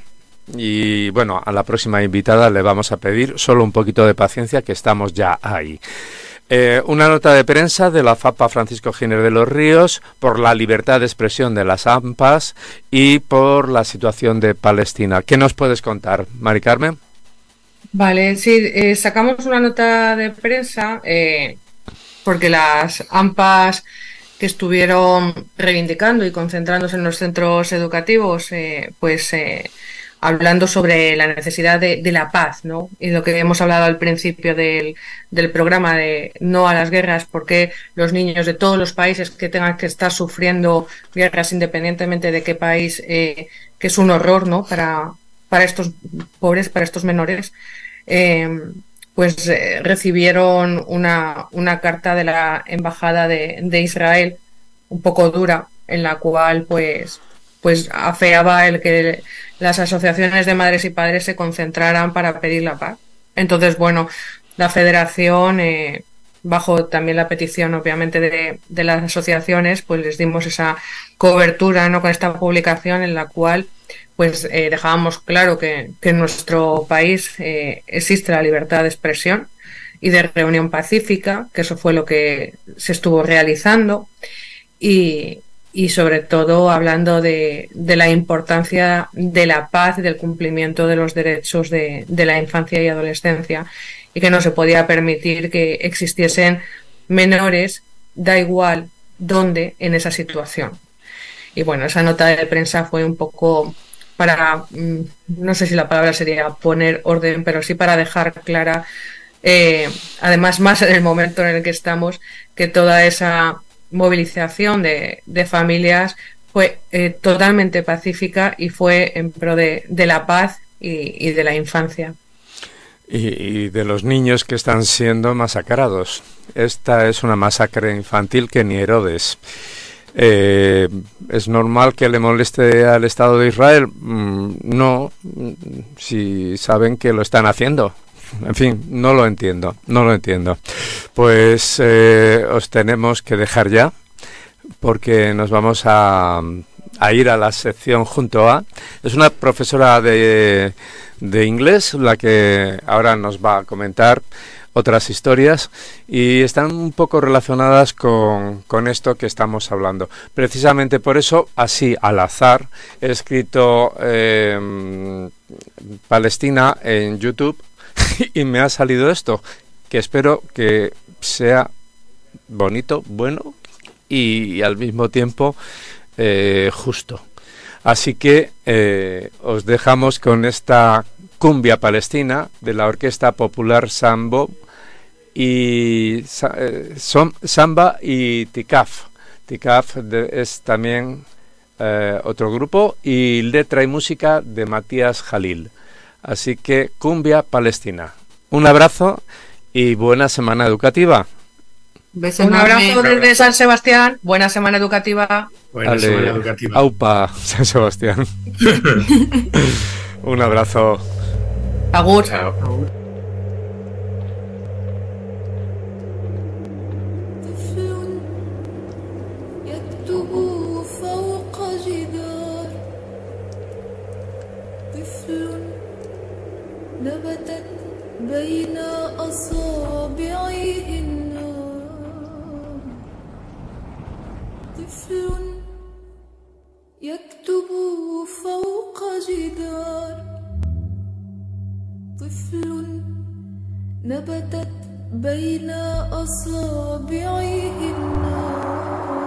Speaker 1: y bueno, a la próxima invitada le vamos a pedir solo un poquito de paciencia, que estamos ya ahí. Eh, una nota de prensa de la FAPA Francisco Giner de los Ríos por la libertad de expresión de las AMPAs y por la situación de Palestina. ¿Qué nos puedes contar, Mari Carmen?
Speaker 2: Vale, sí, eh, sacamos una nota de prensa eh, porque las AMPAs que estuvieron reivindicando y concentrándose en los centros educativos, eh, pues eh, hablando sobre la necesidad de, de la paz, ¿no? Y lo que hemos hablado al principio del, del programa de no a las guerras, porque los niños de todos los países que tengan que estar sufriendo guerras, independientemente de qué país, eh, que es un horror, ¿no? Para, para estos pobres, para estos menores, eh, pues eh, recibieron una, una carta de la Embajada de, de Israel, un poco dura, en la cual pues, pues afeaba el que las asociaciones de madres y padres se concentraran para pedir la paz. Entonces, bueno, la Federación, eh, bajo también la petición, obviamente, de, de las asociaciones, pues les dimos esa cobertura, ¿no?, con esta publicación en la cual pues eh, dejábamos claro que, que en nuestro país eh, existe la libertad de expresión y de reunión pacífica, que eso fue lo que se estuvo realizando, y, y sobre todo hablando de, de la importancia de la paz y del cumplimiento de los derechos de, de la infancia y adolescencia, y que no se podía permitir que existiesen menores, da igual dónde, en esa situación. Y bueno, esa nota de prensa fue un poco para, no sé si la palabra sería poner orden, pero sí para dejar clara, eh, además más en el momento en el que estamos, que toda esa movilización de, de familias fue eh, totalmente pacífica y fue en pro de, de la paz y, y de la infancia.
Speaker 1: Y, y de los niños que están siendo masacrados. Esta es una masacre infantil que ni Herodes. Eh, ¿Es normal que le moleste al Estado de Israel? Mm, no, si saben que lo están haciendo, en fin, no lo entiendo, no lo entiendo. Pues eh, os tenemos que dejar ya, porque nos vamos a, a ir a la sección Junto a. Es una profesora de, de inglés la que ahora nos va a comentar otras historias y están un poco relacionadas con, con esto que estamos hablando. Precisamente por eso, así al azar, he escrito eh, Palestina en YouTube y me ha salido esto, que espero que sea bonito, bueno y, y al mismo tiempo eh, justo. Así que eh, os dejamos con esta cumbia palestina de la Orquesta Popular Sambo y eh, son, Samba y Tikaf. Tikaf de, es también eh, otro grupo, y letra y música de Matías Jalil. Así que cumbia palestina. Un abrazo y buena semana educativa.
Speaker 2: Un abrazo desde San Sebastián. Buena semana educativa.
Speaker 3: Buena
Speaker 1: Ale,
Speaker 3: semana educativa.
Speaker 1: Aupa, San Sebastián. Un abrazo.
Speaker 2: Agur.
Speaker 3: Chao.
Speaker 2: Agur.
Speaker 5: نبتت بين أصابعه النار طفل يكتب فوق جدار طفل نبتت بين أصابعه النار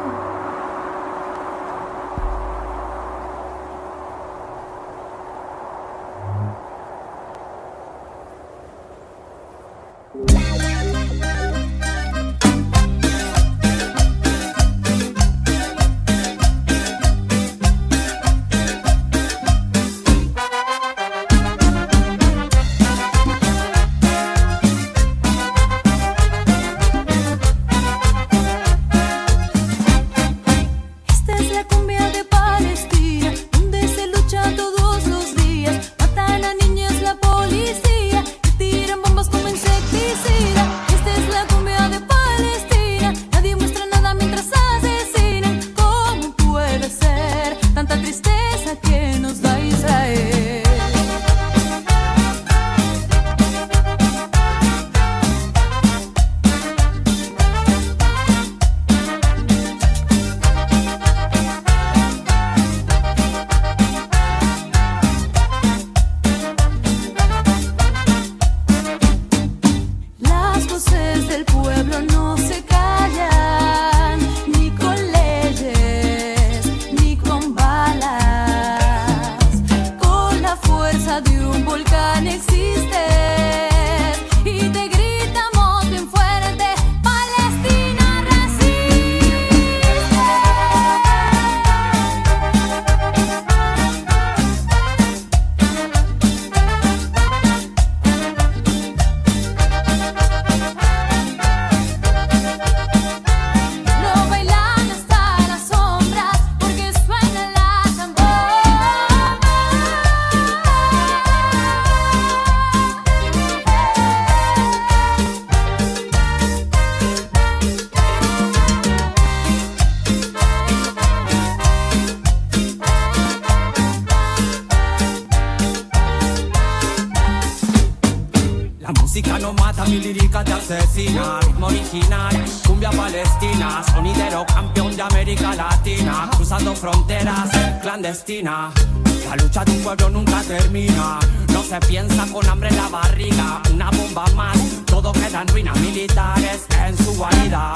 Speaker 6: mi lírica te asesina, ritmo original, cumbia palestina, sonidero campeón de América Latina, cruzando fronteras, clandestina. La lucha de un pueblo nunca termina, no se piensa con hambre en la barriga, una bomba más, todo queda en ruinas militares en su guarida.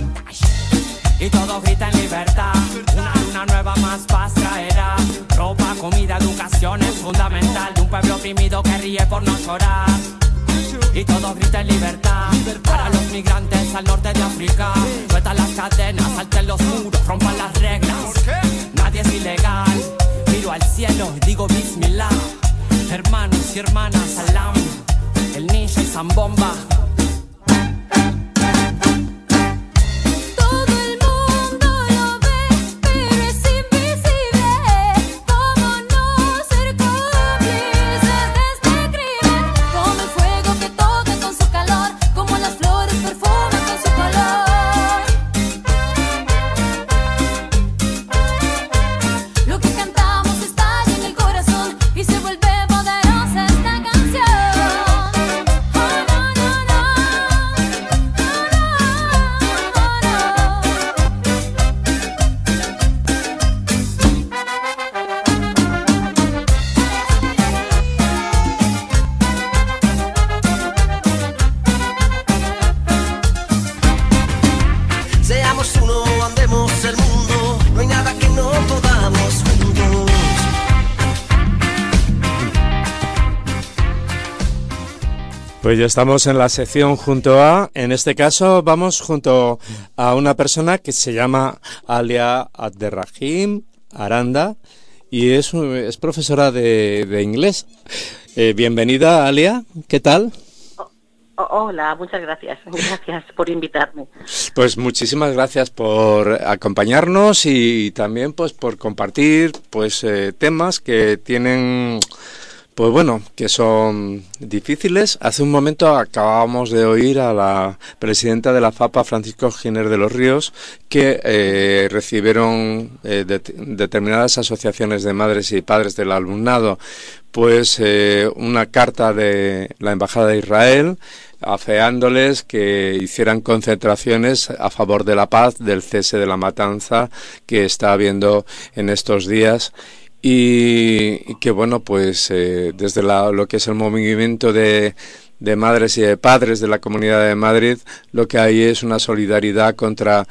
Speaker 6: Y todos gritan libertad, una luna nueva más paz traerá. Ropa, comida, educación es fundamental de un pueblo oprimido que ríe por no llorar. Y todos gritan libertad, para los migrantes al norte de África. Sueltan las cadenas, salten los muros, rompan las reglas. Nadie es ilegal, miro al cielo y digo bismillah. Hermanos y hermanas, salam, el ninja y zambomba.
Speaker 5: Que
Speaker 1: Pues ya estamos en la sección junto a, en este caso vamos junto a una persona que se llama Alia Abderrahim Aranda y es, es profesora de, de inglés. Eh, bienvenida, Alia, ¿qué tal?
Speaker 7: Hola, muchas gracias. Gracias por invitarme.
Speaker 1: Pues muchísimas gracias por acompañarnos y también pues por compartir pues eh, temas que tienen, pues bueno, que son difíciles. Hace un momento acabábamos de oír a la presidenta de la FAPA, Francisco Giner de los Ríos, que eh, recibieron eh, de, determinadas asociaciones de madres y padres del alumnado pues eh, una carta de la Embajada de Israel afeándoles que hicieran concentraciones a favor de la paz, del cese de la matanza que está habiendo en estos días y, y que bueno, pues eh, desde la, lo que es el movimiento de, de madres y de padres de la Comunidad de Madrid, lo que hay es una solidaridad contra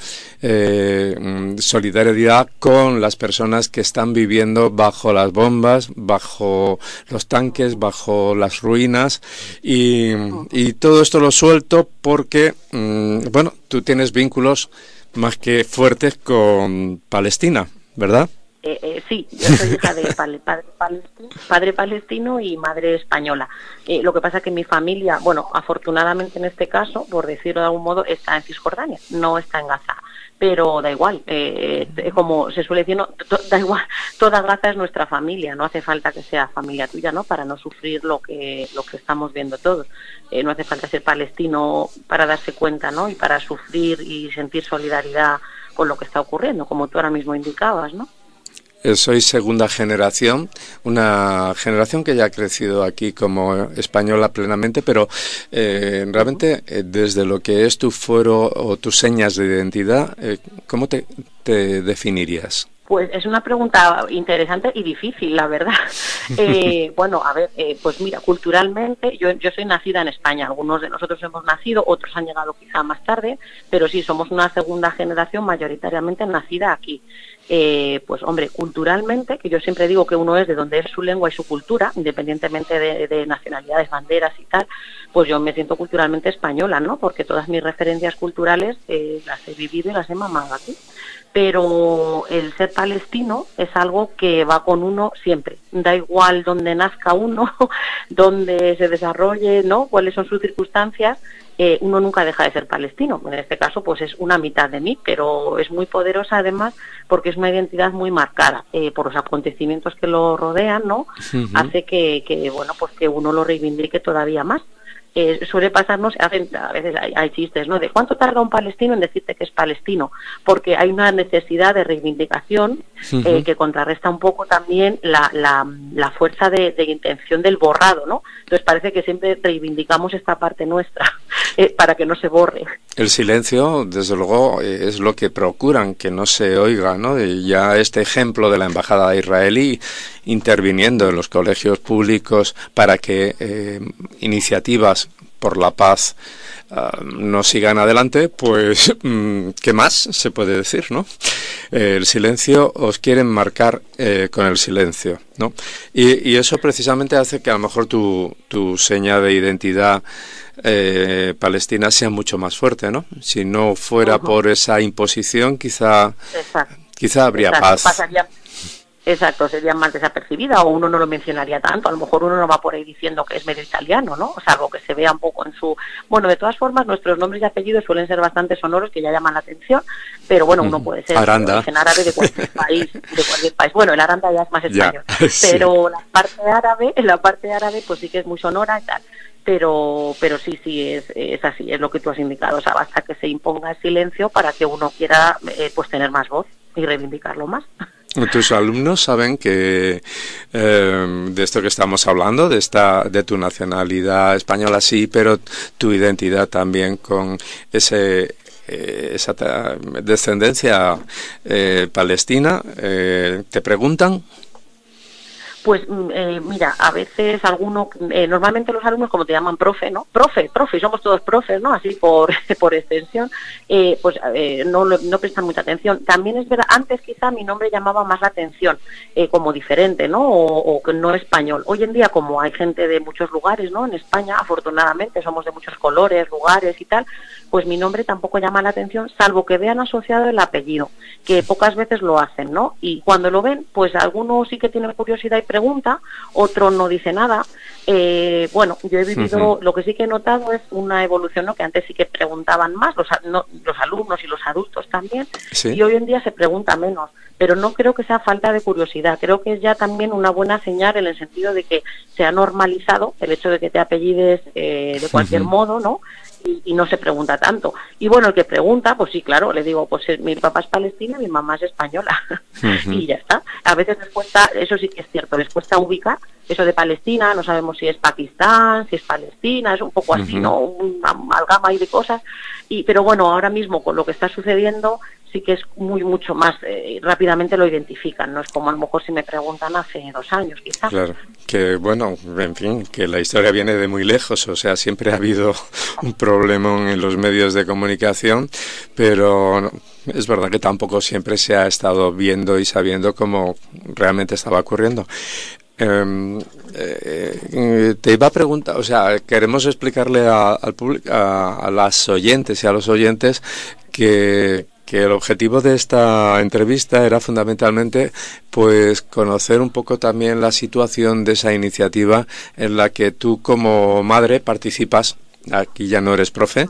Speaker 1: eh, solidaridad con las personas que están viviendo bajo las bombas, bajo los tanques, bajo las ruinas y, y todo esto lo suelto porque mm, bueno, tú tienes vínculos más que fuertes con Palestina, ¿verdad?
Speaker 7: Eh, eh, sí, yo soy hija de padre, padre, palestino, padre palestino y madre española. Eh, lo que pasa es que mi familia, bueno, afortunadamente en este caso, por decirlo de algún modo, está en Cisjordania, no está en Gaza. Pero da igual, eh, como se suele decir, no, to, da igual, toda Gaza es nuestra familia, no hace falta que sea familia tuya, ¿no? Para no sufrir lo que lo que estamos viendo todos. Eh, no hace falta ser palestino para darse cuenta, ¿no? Y para sufrir y sentir solidaridad con lo que está ocurriendo, como tú ahora mismo indicabas, ¿no?
Speaker 1: Soy segunda generación, una generación que ya ha crecido aquí como española plenamente, pero eh, realmente eh, desde lo que es tu fuero o tus señas de identidad, eh, ¿cómo te, te definirías?
Speaker 7: Pues es una pregunta interesante y difícil, la verdad. Eh, bueno, a ver, eh, pues mira, culturalmente, yo, yo soy nacida en España, algunos de nosotros hemos nacido, otros han llegado quizá más tarde, pero sí, somos una segunda generación mayoritariamente nacida aquí. Eh, pues hombre, culturalmente, que yo siempre digo que uno es de donde es su lengua y su cultura, independientemente de, de nacionalidades, banderas y tal, pues yo me siento culturalmente española, ¿no? Porque todas mis referencias culturales eh, las he vivido y las he mamado aquí. Pero el ser palestino es algo que va con uno siempre. Da igual dónde nazca uno, dónde se desarrolle, ¿no? Cuáles son sus circunstancias. Eh, uno nunca deja de ser palestino. En este caso, pues es una mitad de mí, pero es muy poderosa además porque es una identidad muy marcada eh, por los acontecimientos que lo rodean, ¿no? Uh-huh. Hace que, que, bueno, pues que uno lo reivindique todavía más. Eh, suele pasarnos, a veces hay, hay chistes, ¿no? De cuánto tarda un palestino en decirte que es palestino, porque hay una necesidad de reivindicación uh-huh. eh, que contrarresta un poco también la, la, la fuerza de, de intención del borrado, ¿no? Entonces parece que siempre reivindicamos esta parte nuestra eh, para que no se borre.
Speaker 1: El silencio, desde luego, eh, es lo que procuran que no se oiga, ¿no? Y ya este ejemplo de la embajada israelí interviniendo en los colegios públicos para que eh, iniciativas por la paz uh, no sigan adelante, pues mm, ¿qué más se puede decir, no? Eh, el silencio, os quieren marcar eh, con el silencio, ¿no? Y, y eso precisamente hace que a lo mejor tu, tu seña de identidad eh, palestina sea mucho más fuerte, ¿no? Si no fuera uh-huh. por esa imposición, quizá, quizá habría
Speaker 7: Exacto.
Speaker 1: paz.
Speaker 7: Pasaría. Exacto, sería más desapercibida o uno no lo mencionaría tanto. A lo mejor uno no va por ahí diciendo que es medio italiano, ¿no? O sea, algo que se vea un poco en su... Bueno, de todas formas, nuestros nombres y apellidos suelen ser bastante sonoros, que ya llaman la atención, pero bueno, uno puede ser
Speaker 1: Aranda.
Speaker 7: en árabe de cualquier país, de cualquier país. Bueno, el Aranda ya es más español, ya, sí. Pero la parte árabe, la parte árabe, pues sí que es muy sonora y tal. Pero, pero sí, sí, es, es así, es lo que tú has indicado. O sea, basta que se imponga el silencio para que uno quiera, eh, pues, tener más voz y reivindicarlo más.
Speaker 1: Tus alumnos saben que eh, de esto que estamos hablando, de esta, de tu nacionalidad española, sí, pero tu identidad también con ese eh, esa descendencia eh, palestina. Eh, ¿Te preguntan?
Speaker 7: Pues eh, mira, a veces alguno, eh, normalmente los alumnos como te llaman profe, ¿no? Profe, profe, somos todos profes, ¿no? Así por, por extensión, eh, pues eh, no, no prestan mucha atención. También es verdad, antes quizá mi nombre llamaba más la atención, eh, como diferente, ¿no? O, o que no español. Hoy en día, como hay gente de muchos lugares, ¿no? En España, afortunadamente, somos de muchos colores, lugares y tal, pues mi nombre tampoco llama la atención, salvo que vean asociado el apellido, que pocas veces lo hacen, ¿no? Y cuando lo ven, pues algunos sí que tienen curiosidad y pregunta, otro no dice nada. Eh, bueno, yo he vivido, uh-huh. lo que sí que he notado es una evolución, ¿no? Que antes sí que preguntaban más, los, no, los alumnos y los adultos también, ¿sí? Y hoy en día se pregunta menos, pero no creo que sea falta de curiosidad, creo que es ya también una buena señal en el sentido de que se ha normalizado el hecho de que te apellides eh, de cualquier uh-huh. modo, ¿no? Y, y no se pregunta tanto. Y bueno, el que pregunta, pues sí, claro, le digo, pues eh, mi papá es palestino y mi mamá es española. Uh-huh. Y ya está. A veces les cuesta, eso sí que es cierto, les cuesta ubicar eso de Palestina, no sabemos si es Pakistán, si es Palestina, es un poco así, uh-huh. ¿no? Una amalgama ahí de cosas. Y, pero bueno, ahora mismo con lo que está sucediendo, sí que es muy mucho más, eh, rápidamente lo identifican, no es como a lo mejor si me preguntan hace dos años quizás.
Speaker 1: Claro, que bueno, en fin, que la historia viene de muy lejos, o sea, siempre ha habido un problema en los medios de comunicación, pero no, es verdad que tampoco siempre se ha estado viendo y sabiendo cómo realmente estaba ocurriendo. Eh, eh, te iba a preguntar, o sea, queremos explicarle a, al público, a, a las oyentes y a los oyentes que que el objetivo de esta entrevista era fundamentalmente pues conocer un poco también la situación de esa iniciativa en la que tú como madre participas. Aquí ya no eres profe,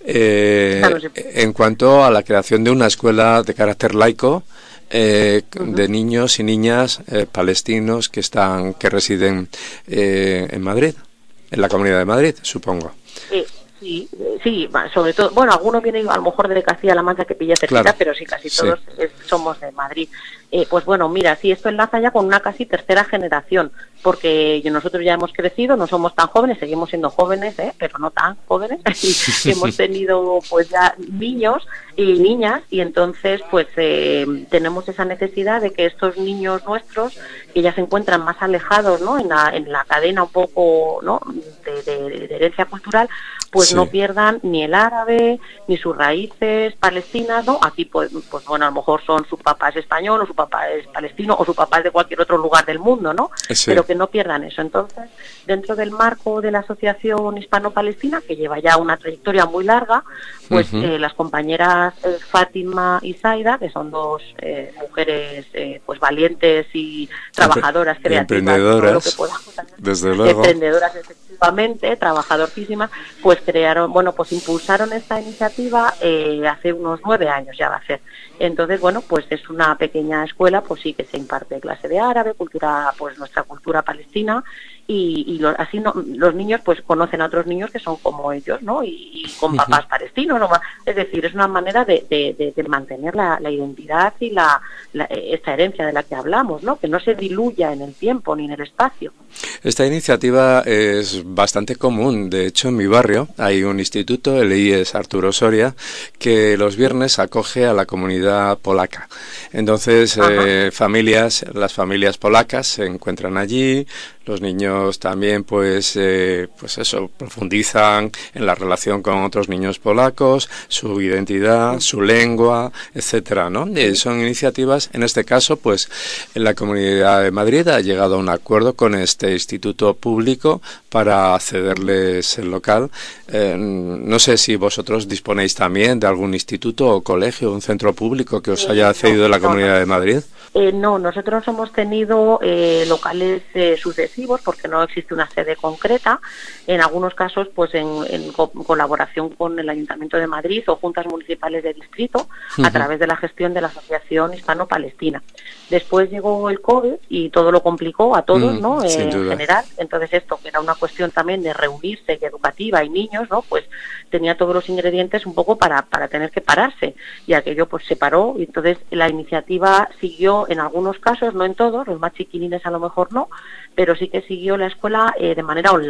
Speaker 1: eh, claro, sí. En cuanto a la creación de una escuela de carácter laico eh, uh-huh. de niños y niñas eh, palestinos que están que residen eh, en Madrid, en la Comunidad de Madrid, supongo.
Speaker 7: Sí. Sí, sí, sobre todo, bueno, algunos vienen a lo mejor de Castilla-La Mancha que pilla cerquita, claro. Pero sí, casi todos sí. es, somos de Madrid. Eh, pues bueno, mira, sí, esto enlaza ya con una casi tercera generación, porque nosotros ya hemos crecido, no somos tan jóvenes, seguimos siendo jóvenes, ¿eh? Pero no tan jóvenes, hemos tenido pues ya niños y niñas, y entonces pues eh, tenemos esa necesidad de que estos niños nuestros, que ya se encuentran más alejados, ¿no? En la, en la cadena un poco, ¿no? de, de, de herencia cultural, pues sí. No pierdan ni el árabe, ni sus raíces palestinas, ¿no? Aquí, pues, pues bueno, a lo mejor son su papá es español, o su papá es palestino, o su papá es de cualquier otro lugar del mundo, ¿no? Sí. Pero que no pierdan eso. Entonces, dentro del marco de la Asociación Hispano-Palestina, que lleva ya una trayectoria muy larga, pues uh-huh. eh, las compañeras eh, Fátima y Zaida, que son dos eh, mujeres eh, pues valientes y trabajadoras, creativas,
Speaker 1: emprendedoras,
Speaker 7: lo que podamos,
Speaker 1: desde luego.
Speaker 7: Emprendedoras, efectivamente, trabajadorísimas, pues crearon, bueno, pues impulsaron esta iniciativa eh, hace unos nueve años ya va a ser. Entonces, bueno, pues es una pequeña escuela, pues sí que se imparte clase de árabe, cultura, pues nuestra cultura palestina, y, y lo, así no, los niños pues conocen a otros niños que son como ellos, ¿no? Y, y con papás uh-huh. palestinos, ¿no? Es decir, es una manera de, de, de, de mantener la, la identidad y la, la esta herencia de la que hablamos, ¿no? Que no se diluya en el tiempo ni en el espacio.
Speaker 1: Esta iniciativa es bastante común. De hecho, en mi barrio hay un instituto, el I E S Arturo Soria, que los viernes acoge a la comunidad polaca. Entonces, eh, familias, las familias polacas se encuentran allí. Los niños también, pues, eh, pues eso, profundizan en la relación con otros niños polacos, su identidad, su lengua, etcétera, ¿no? Y son iniciativas, en este caso, pues, en la Comunidad de Madrid ha llegado a un acuerdo con este instituto público para cederles el local. Eh, no sé si vosotros disponéis también de algún instituto o colegio, un centro público que os haya cedido la Comunidad de Madrid.
Speaker 7: Eh, no, nosotros hemos tenido eh, locales eh, sucesivos porque no existe una sede concreta. En algunos casos, pues en, en co- colaboración con el Ayuntamiento de Madrid o juntas municipales de distrito, uh-huh. a través de la gestión de la Asociación Hispano-Palestina. Después llegó el COVID y todo lo complicó a todos, mm, ¿no? Eh, en general. Entonces esto, que era una cuestión también de reunirse, educativa y niños, ¿no? Pues tenía todos los ingredientes un poco para, para tener que pararse. Y aquello pues se paró y entonces la iniciativa siguió en algunos casos, no en todos, los más chiquilines a lo mejor no, pero sí que siguió la escuela eh, de manera online.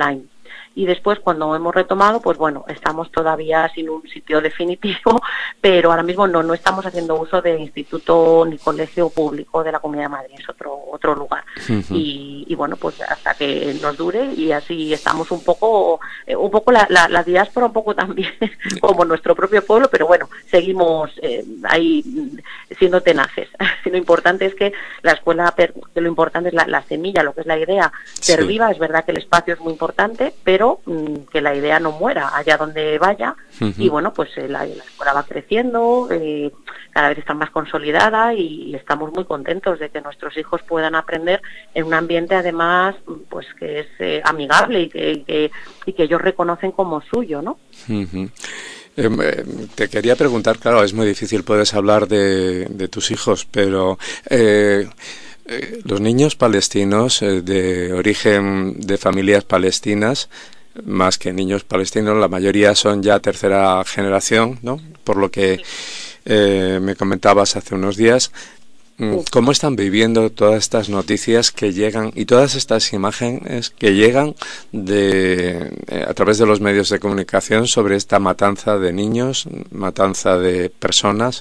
Speaker 7: Y después, cuando hemos retomado, pues bueno, estamos todavía sin un sitio definitivo, pero ahora mismo no, no estamos haciendo uso de instituto ni colegio público de la Comunidad de Madrid, es otro, otro lugar. Uh-huh. y, y bueno, pues hasta que nos dure, y así estamos un poco, eh, un poco la, la, la diáspora, un poco también como nuestro propio pueblo, pero bueno, seguimos eh, ahí siendo tenaces. Lo importante es que la escuela, que lo importante es la, la semilla, lo que es la idea, ser sí. viva. Es verdad que el espacio es muy importante, pero mmm, que la idea no muera allá donde vaya. Uh-huh. Y bueno, pues eh, la, la escuela va creciendo, eh, cada vez está más consolidada, y, y estamos muy contentos de que nuestros hijos puedan aprender en un ambiente, además, pues que es eh, amigable y que, y que y que ellos reconocen como suyo, ¿no?
Speaker 1: Uh-huh. Eh, te quería preguntar, claro, es muy difícil, puedes hablar de, de tus hijos, pero eh, eh, los niños palestinos eh, de origen de familias palestinas, más que niños palestinos, la mayoría son ya tercera generación, ¿no? Por lo que eh, me comentabas hace unos días. ¿Cómo están viviendo todas estas noticias que llegan y todas estas imágenes que llegan de eh, a través de los medios de comunicación sobre esta matanza de niños, matanza de personas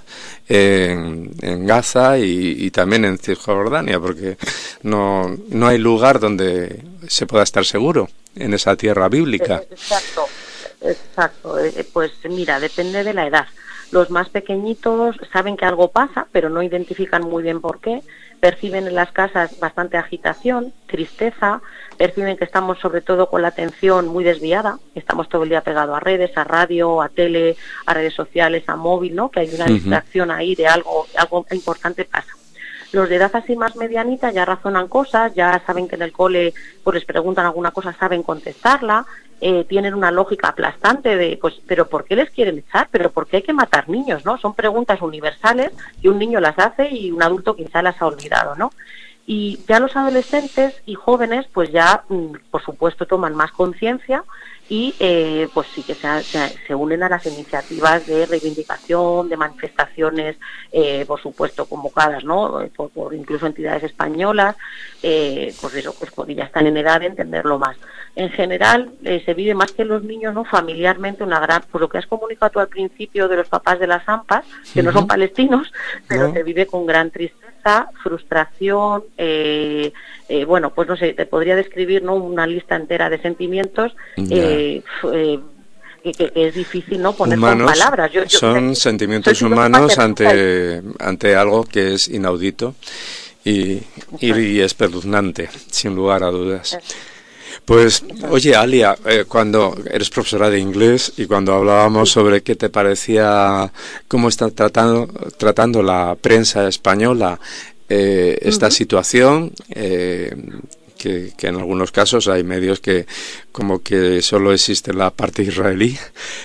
Speaker 1: en, en Gaza y, y también en Cisjordania? Porque no, no hay lugar donde se pueda estar seguro en esa tierra bíblica.
Speaker 7: Exacto, exacto. Pues mira, depende de la edad. Los más pequeñitos saben que algo pasa, pero no identifican muy bien por qué. Perciben en las casas bastante agitación, tristeza, perciben que estamos sobre todo con la atención muy desviada, estamos todo el día pegados a redes, a radio, a tele, a redes sociales, a móvil, ¿no? Que hay una distracción ahí de algo, algo importante pasa. Los de edad así más medianita ya razonan cosas, ya saben que en el cole pues les preguntan alguna cosa, saben contestarla. Eh, tienen una lógica aplastante de, pues, pero ¿por qué les quieren echar? ¿Pero por qué hay que matar niños? ¿No? Son preguntas universales que un niño las hace y un adulto quizá las ha olvidado, ¿no? Y ya los adolescentes y jóvenes, pues ya, por supuesto, toman más conciencia y eh, pues sí que se, se, se unen a las iniciativas de reivindicación, de manifestaciones, eh, por supuesto, convocadas, ¿no? Por, por incluso entidades españolas, eh, pues eso, pues porque ya están en edad de entenderlo más. En general, eh, se vive más que los niños, ¿no? Familiarmente, una gran, pues lo que has comunicado tú al principio de los papás de las AMPAs, que uh-huh. no son palestinos, pero no. se vive con gran tristeza, frustración, eh, eh, bueno, pues no sé, te podría describir, ¿no? Una lista entera de sentimientos, yeah. eh, eh, que, que, que es difícil, ¿no? Poner
Speaker 1: humanos,
Speaker 7: con palabras. Yo, yo,
Speaker 1: son
Speaker 7: yo,
Speaker 1: sentimientos humanos ante, ante algo que es inaudito y, y, y espeluznante, sin lugar a dudas. Pues, oye, Alia, eh, cuando eres profesora de inglés y cuando hablábamos sobre qué te parecía, cómo está tratando, tratando la prensa española eh, esta uh-huh. situación, eh, que, que en algunos casos hay medios que como que solo existe la parte israelí,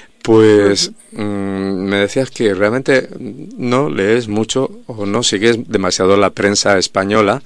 Speaker 1: pues uh-huh. mmm, me decías que realmente no lees mucho o no sigues demasiado la prensa española,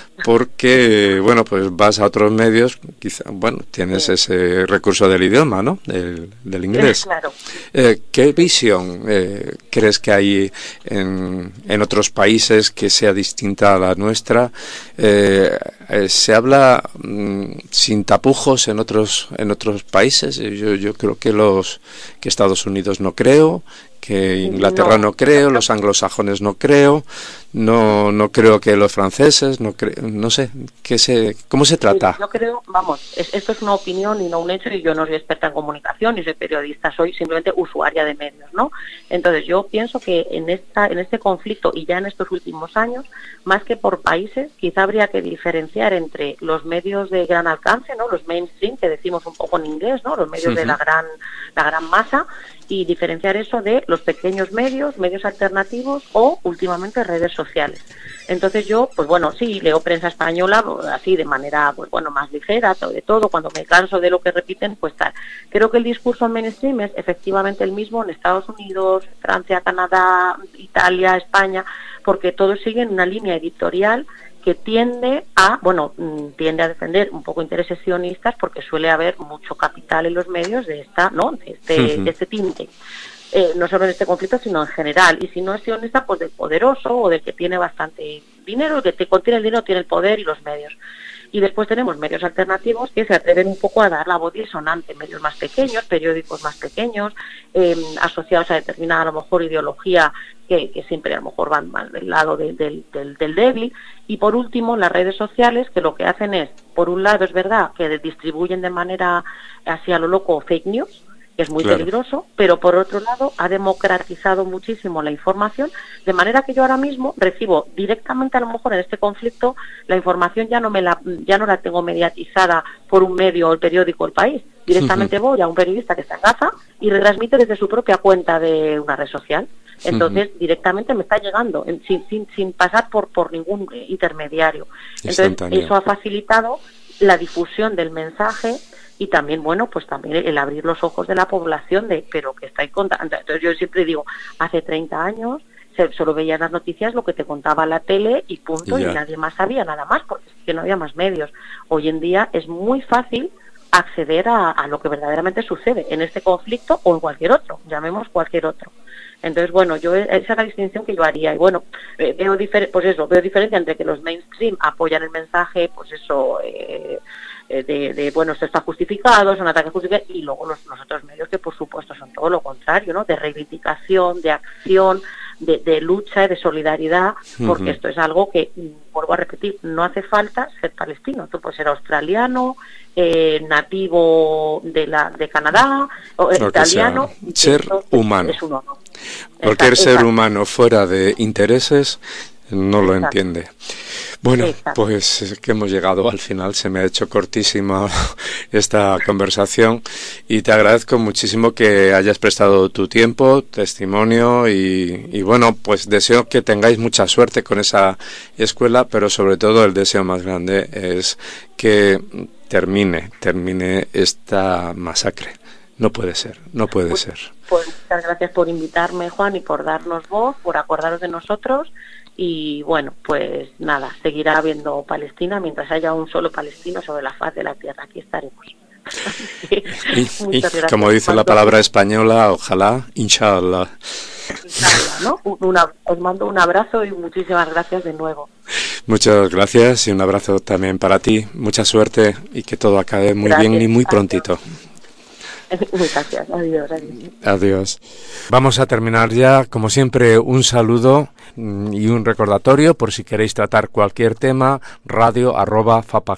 Speaker 1: porque, bueno, pues vas a otros medios, quizá, bueno, tienes sí. ese recurso del idioma, ¿no?, del, del inglés.
Speaker 7: Claro.
Speaker 1: Eh, ¿Qué visión eh, crees que hay en, en otros países que sea distinta a la nuestra? Eh, eh, ¿Se habla mmm, sin tapujos en otros en otros países? Yo, yo creo que los que Estados Unidos no creo, que Inglaterra no, no creo, los anglosajones no creo, no no creo que los franceses, no creo, no sé, ¿qué se, ¿cómo se trata?
Speaker 7: Sí, yo creo, vamos, es, esto es una opinión y no un hecho, y yo no soy experta en comunicación, ni soy periodista, soy simplemente usuaria de medios, ¿no? Entonces yo pienso que en esta en este conflicto y ya en estos últimos años, más que por países, quizá habría que diferenciar entre los medios de gran alcance, ¿no?, los mainstream, que decimos un poco en inglés, ¿no?, los medios uh-huh. de la gran la gran masa, y diferenciar eso de los pequeños medios, medios alternativos o últimamente redes sociales. Entonces yo, pues bueno, sí, leo prensa española así de manera, pues bueno, más ligera, todo de todo, cuando me canso de lo que repiten, pues tal. Creo que el discurso mainstream es efectivamente el mismo en Estados Unidos, Francia, Canadá, Italia, España, porque todos siguen una línea editorial que tiende a, bueno, tiende a defender un poco intereses sionistas, porque suele haber mucho capital en los medios de esta, ¿no?, de este, uh-huh. de este tinte. Eh, no solo en este conflicto, sino en general. Y si no es sionista, pues del poderoso o del que tiene bastante dinero, el que te contiene el dinero tiene el poder y los medios. Y después tenemos medios alternativos que se atreven un poco a dar la voz disonante, medios más pequeños, periódicos más pequeños, eh, asociados a determinada a lo mejor ideología que, que siempre a lo mejor van más del lado de, de, del, del débil. Y por último, las redes sociales, que lo que hacen es, por un lado es verdad que distribuyen de manera así a lo loco fake news, que es muy claro. peligroso, pero por otro lado ha democratizado muchísimo la información, de manera que yo ahora mismo recibo directamente, a lo mejor en este conflicto, la información ya no me la ya no la tengo mediatizada por un medio, el periódico, El País. Directamente uh-huh. voy a un periodista que está en Gaza y retransmite desde su propia cuenta de una red social. Entonces, uh-huh. directamente me está llegando, en, sin, sin, sin pasar por, por ningún intermediario. Entonces, eso ha facilitado la difusión del mensaje y también, bueno, pues también el abrir los ojos de la población de, pero que estáis contando. Entonces yo siempre digo, hace treinta años se, solo veías las noticias lo que te contaba la tele y punto, yeah. y nadie más sabía nada más, porque es que no había más medios. Hoy en día es muy fácil acceder a, a lo que verdaderamente sucede en este conflicto o en cualquier otro, llamemos cualquier otro. Entonces, bueno, yo esa es la distinción que yo haría. Y bueno, eh, veo difer- pues eso, veo diferencia entre que los mainstream apoyan el mensaje, pues eso, eh, de, de, bueno, esto está justificado, son ataques justificados, y luego los, los otros medios que, por supuesto, son todo lo contrario, ¿no? De reivindicación, de acción, de, de lucha y de solidaridad, porque uh-huh. esto es algo que, vuelvo a repetir, no hace falta ser palestino. Tú puedes ser australiano, eh, nativo de la de Canadá, o
Speaker 1: lo
Speaker 7: italiano.
Speaker 1: Ser humano.
Speaker 7: Es un honor.
Speaker 1: Cualquier
Speaker 7: Exacto,
Speaker 1: ser
Speaker 7: exacto.
Speaker 1: humano fuera de intereses no lo
Speaker 7: Exacto.
Speaker 1: entiende. Bueno,
Speaker 7: Exacto.
Speaker 1: pues es que hemos llegado al final, se me ha hecho cortísima esta conversación y te agradezco muchísimo que hayas prestado tu tiempo, testimonio y, y bueno, pues deseo que tengáis mucha suerte con esa escuela, pero sobre todo el deseo más grande es que termine, termine esta masacre. No puede ser, no puede
Speaker 7: pues,
Speaker 1: ser.
Speaker 7: Pues muchas gracias por invitarme, Juan, y por darnos voz, por acordaros de nosotros. Y bueno, pues nada, seguirá habiendo Palestina mientras haya un solo palestino sobre la faz de la tierra. Aquí estaremos.
Speaker 1: y, y como dice la palabra española, ojalá, inshallah.
Speaker 7: Inshallah, ¿no? Una, os mando un abrazo y muchísimas gracias de nuevo.
Speaker 1: Muchas gracias y un abrazo también para ti. Mucha suerte y que todo acabe muy
Speaker 7: gracias.
Speaker 1: bien y muy prontito.
Speaker 7: Muy gracias, adiós, adiós.
Speaker 1: Adiós. Vamos a terminar ya, como siempre, un saludo y un recordatorio por si queréis tratar cualquier tema, radio arroba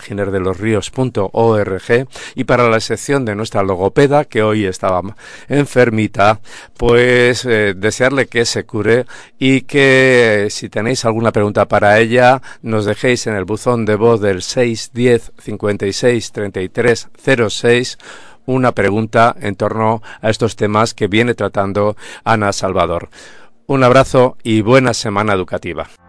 Speaker 1: fapaginerdelosrios.org, y para la sección de nuestra logopeda, que hoy estaba enfermita, pues eh, desearle que se cure y que si tenéis alguna pregunta para ella, nos dejéis en el buzón de voz del seis uno cero, cincuenta y seis, treinta y tres cero seis una pregunta en torno a estos temas que viene tratando Ana Salvador. Un abrazo y buena semana educativa.